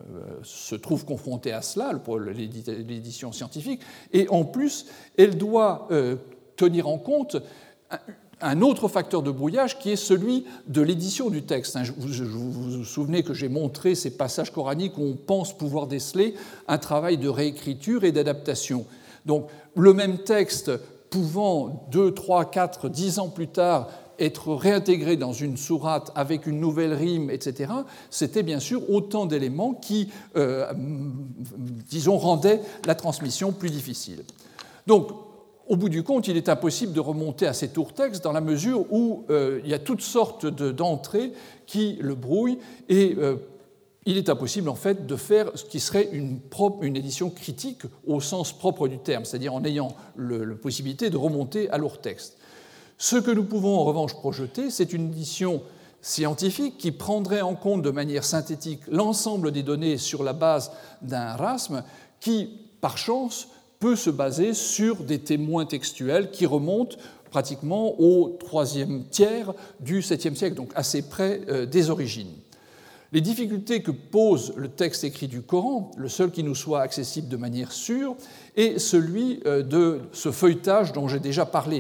se trouve confronté à cela, pour l'édition scientifique, et en plus, elle doit euh, tenir en compte un, un autre facteur de brouillage qui est celui de l'édition du texte. Vous vous souvenez que j'ai montré ces passages coraniques où on pense pouvoir déceler un travail de réécriture et d'adaptation. Donc le même texte pouvant deux, trois, quatre, dix ans plus tard être réintégré dans une sourate avec une nouvelle rime, et cetera, c'était bien sûr autant d'éléments qui, euh, disons, rendaient la transmission plus difficile. Donc, au bout du compte, il est impossible de remonter à cet ourtexte dans la mesure où euh, il y a toutes sortes de, d'entrées qui le brouillent et euh, il est impossible en fait de faire ce qui serait une, propre, une édition critique au sens propre du terme, c'est-à-dire en ayant le, la possibilité de remonter à l'ourtexte. Ce que nous pouvons en revanche projeter, c'est une édition scientifique qui prendrait en compte de manière synthétique l'ensemble des données sur la base d'un rasme qui, par chance, peut se baser sur des témoins textuels qui remontent pratiquement au troisième tiers du septième siècle, donc assez près des origines. Les difficultés que pose le texte écrit du Coran, le seul qui nous soit accessible de manière sûre, est celui de ce feuilletage dont j'ai déjà parlé.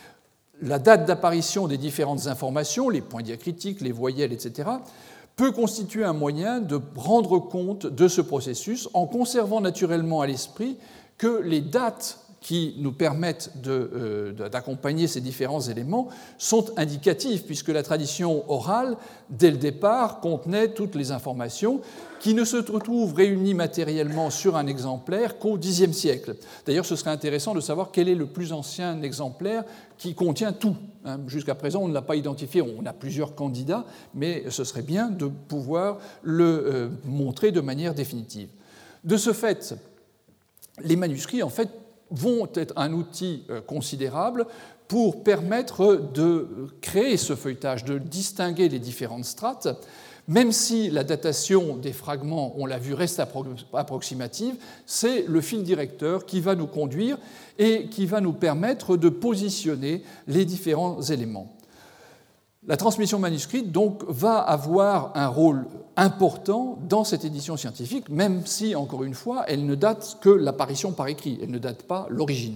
La date d'apparition des différentes informations, les points diacritiques, les voyelles, et cetera, peut constituer un moyen de rendre compte de ce processus en conservant naturellement à l'esprit que les dates qui nous permettent de, euh, d'accompagner ces différents éléments sont indicatives, puisque la tradition orale, dès le départ, contenait toutes les informations qui ne se retrouvent réunies matériellement sur un exemplaire qu'au Xe siècle. D'ailleurs, ce serait intéressant de savoir quel est le plus ancien exemplaire qui contient tout. Jusqu'à présent, on ne l'a pas identifié, on a plusieurs candidats, mais ce serait bien de pouvoir le euh, montrer de manière définitive. De ce fait, les manuscrits, en fait, vont être un outil considérable pour permettre de créer ce feuilletage, de distinguer les différentes strates, même si la datation des fragments, on l'a vu, reste approximative, c'est le fil directeur qui va nous conduire et qui va nous permettre de positionner les différents éléments. La transmission manuscrite, donc, va avoir un rôle important dans cette édition scientifique, même si, encore une fois, elle ne date que l'apparition par écrit, elle ne date pas l'origine.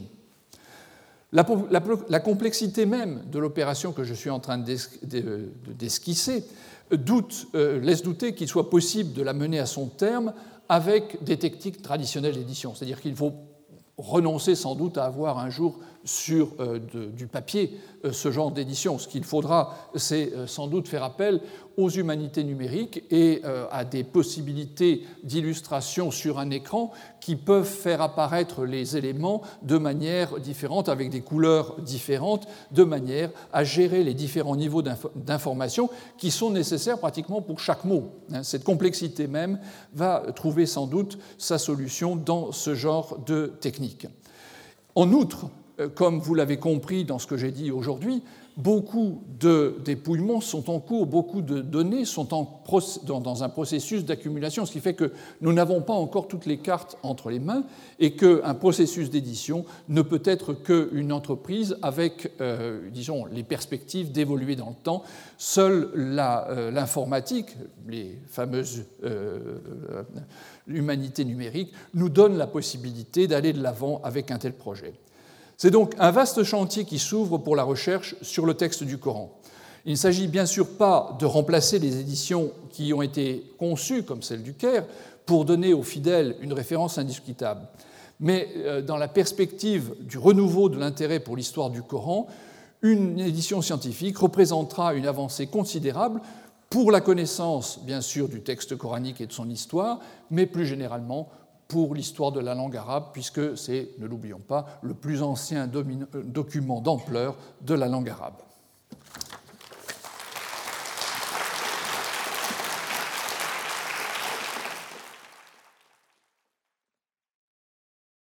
La, la, la complexité même de l'opération que je suis en train d'esquisser doute, euh, laisse douter qu'il soit possible de la mener à son terme avec des techniques traditionnelles d'édition. C'est-à-dire qu'il faut renoncer sans doute à avoir un jour sur euh, de, du papier euh, ce genre d'édition. Ce qu'il faudra, c'est euh, sans doute faire appel aux humanités numériques et euh, à des possibilités d'illustration sur un écran qui peuvent faire apparaître les éléments de manière différente, avec des couleurs différentes, de manière à gérer les différents niveaux d'information qui sont nécessaires pratiquement pour chaque mot. Cette complexité même va trouver sans doute sa solution dans ce genre de technique. En outre, comme vous l'avez compris dans ce que j'ai dit aujourd'hui, beaucoup de dépouillements sont en cours, beaucoup de données sont en, dans un processus d'accumulation, ce qui fait que nous n'avons pas encore toutes les cartes entre les mains et qu'un processus d'édition ne peut être qu'une entreprise avec, euh, disons, les perspectives d'évoluer dans le temps. Seule la, euh, l'informatique, les fameuses euh, humanités numériques, nous donne la possibilité d'aller de l'avant avec un tel projet. C'est donc un vaste chantier qui s'ouvre pour la recherche sur le texte du Coran. Il ne s'agit bien sûr pas de remplacer les éditions qui ont été conçues, comme celle du Caire, pour donner aux fidèles une référence indiscutable. Mais dans la perspective du renouveau de l'intérêt pour l'histoire du Coran, une édition scientifique représentera une avancée considérable pour la connaissance, bien sûr, du texte coranique et de son histoire, mais plus généralement pour l'histoire de la langue arabe, puisque c'est, ne l'oublions pas, le plus ancien document d'ampleur de la langue arabe.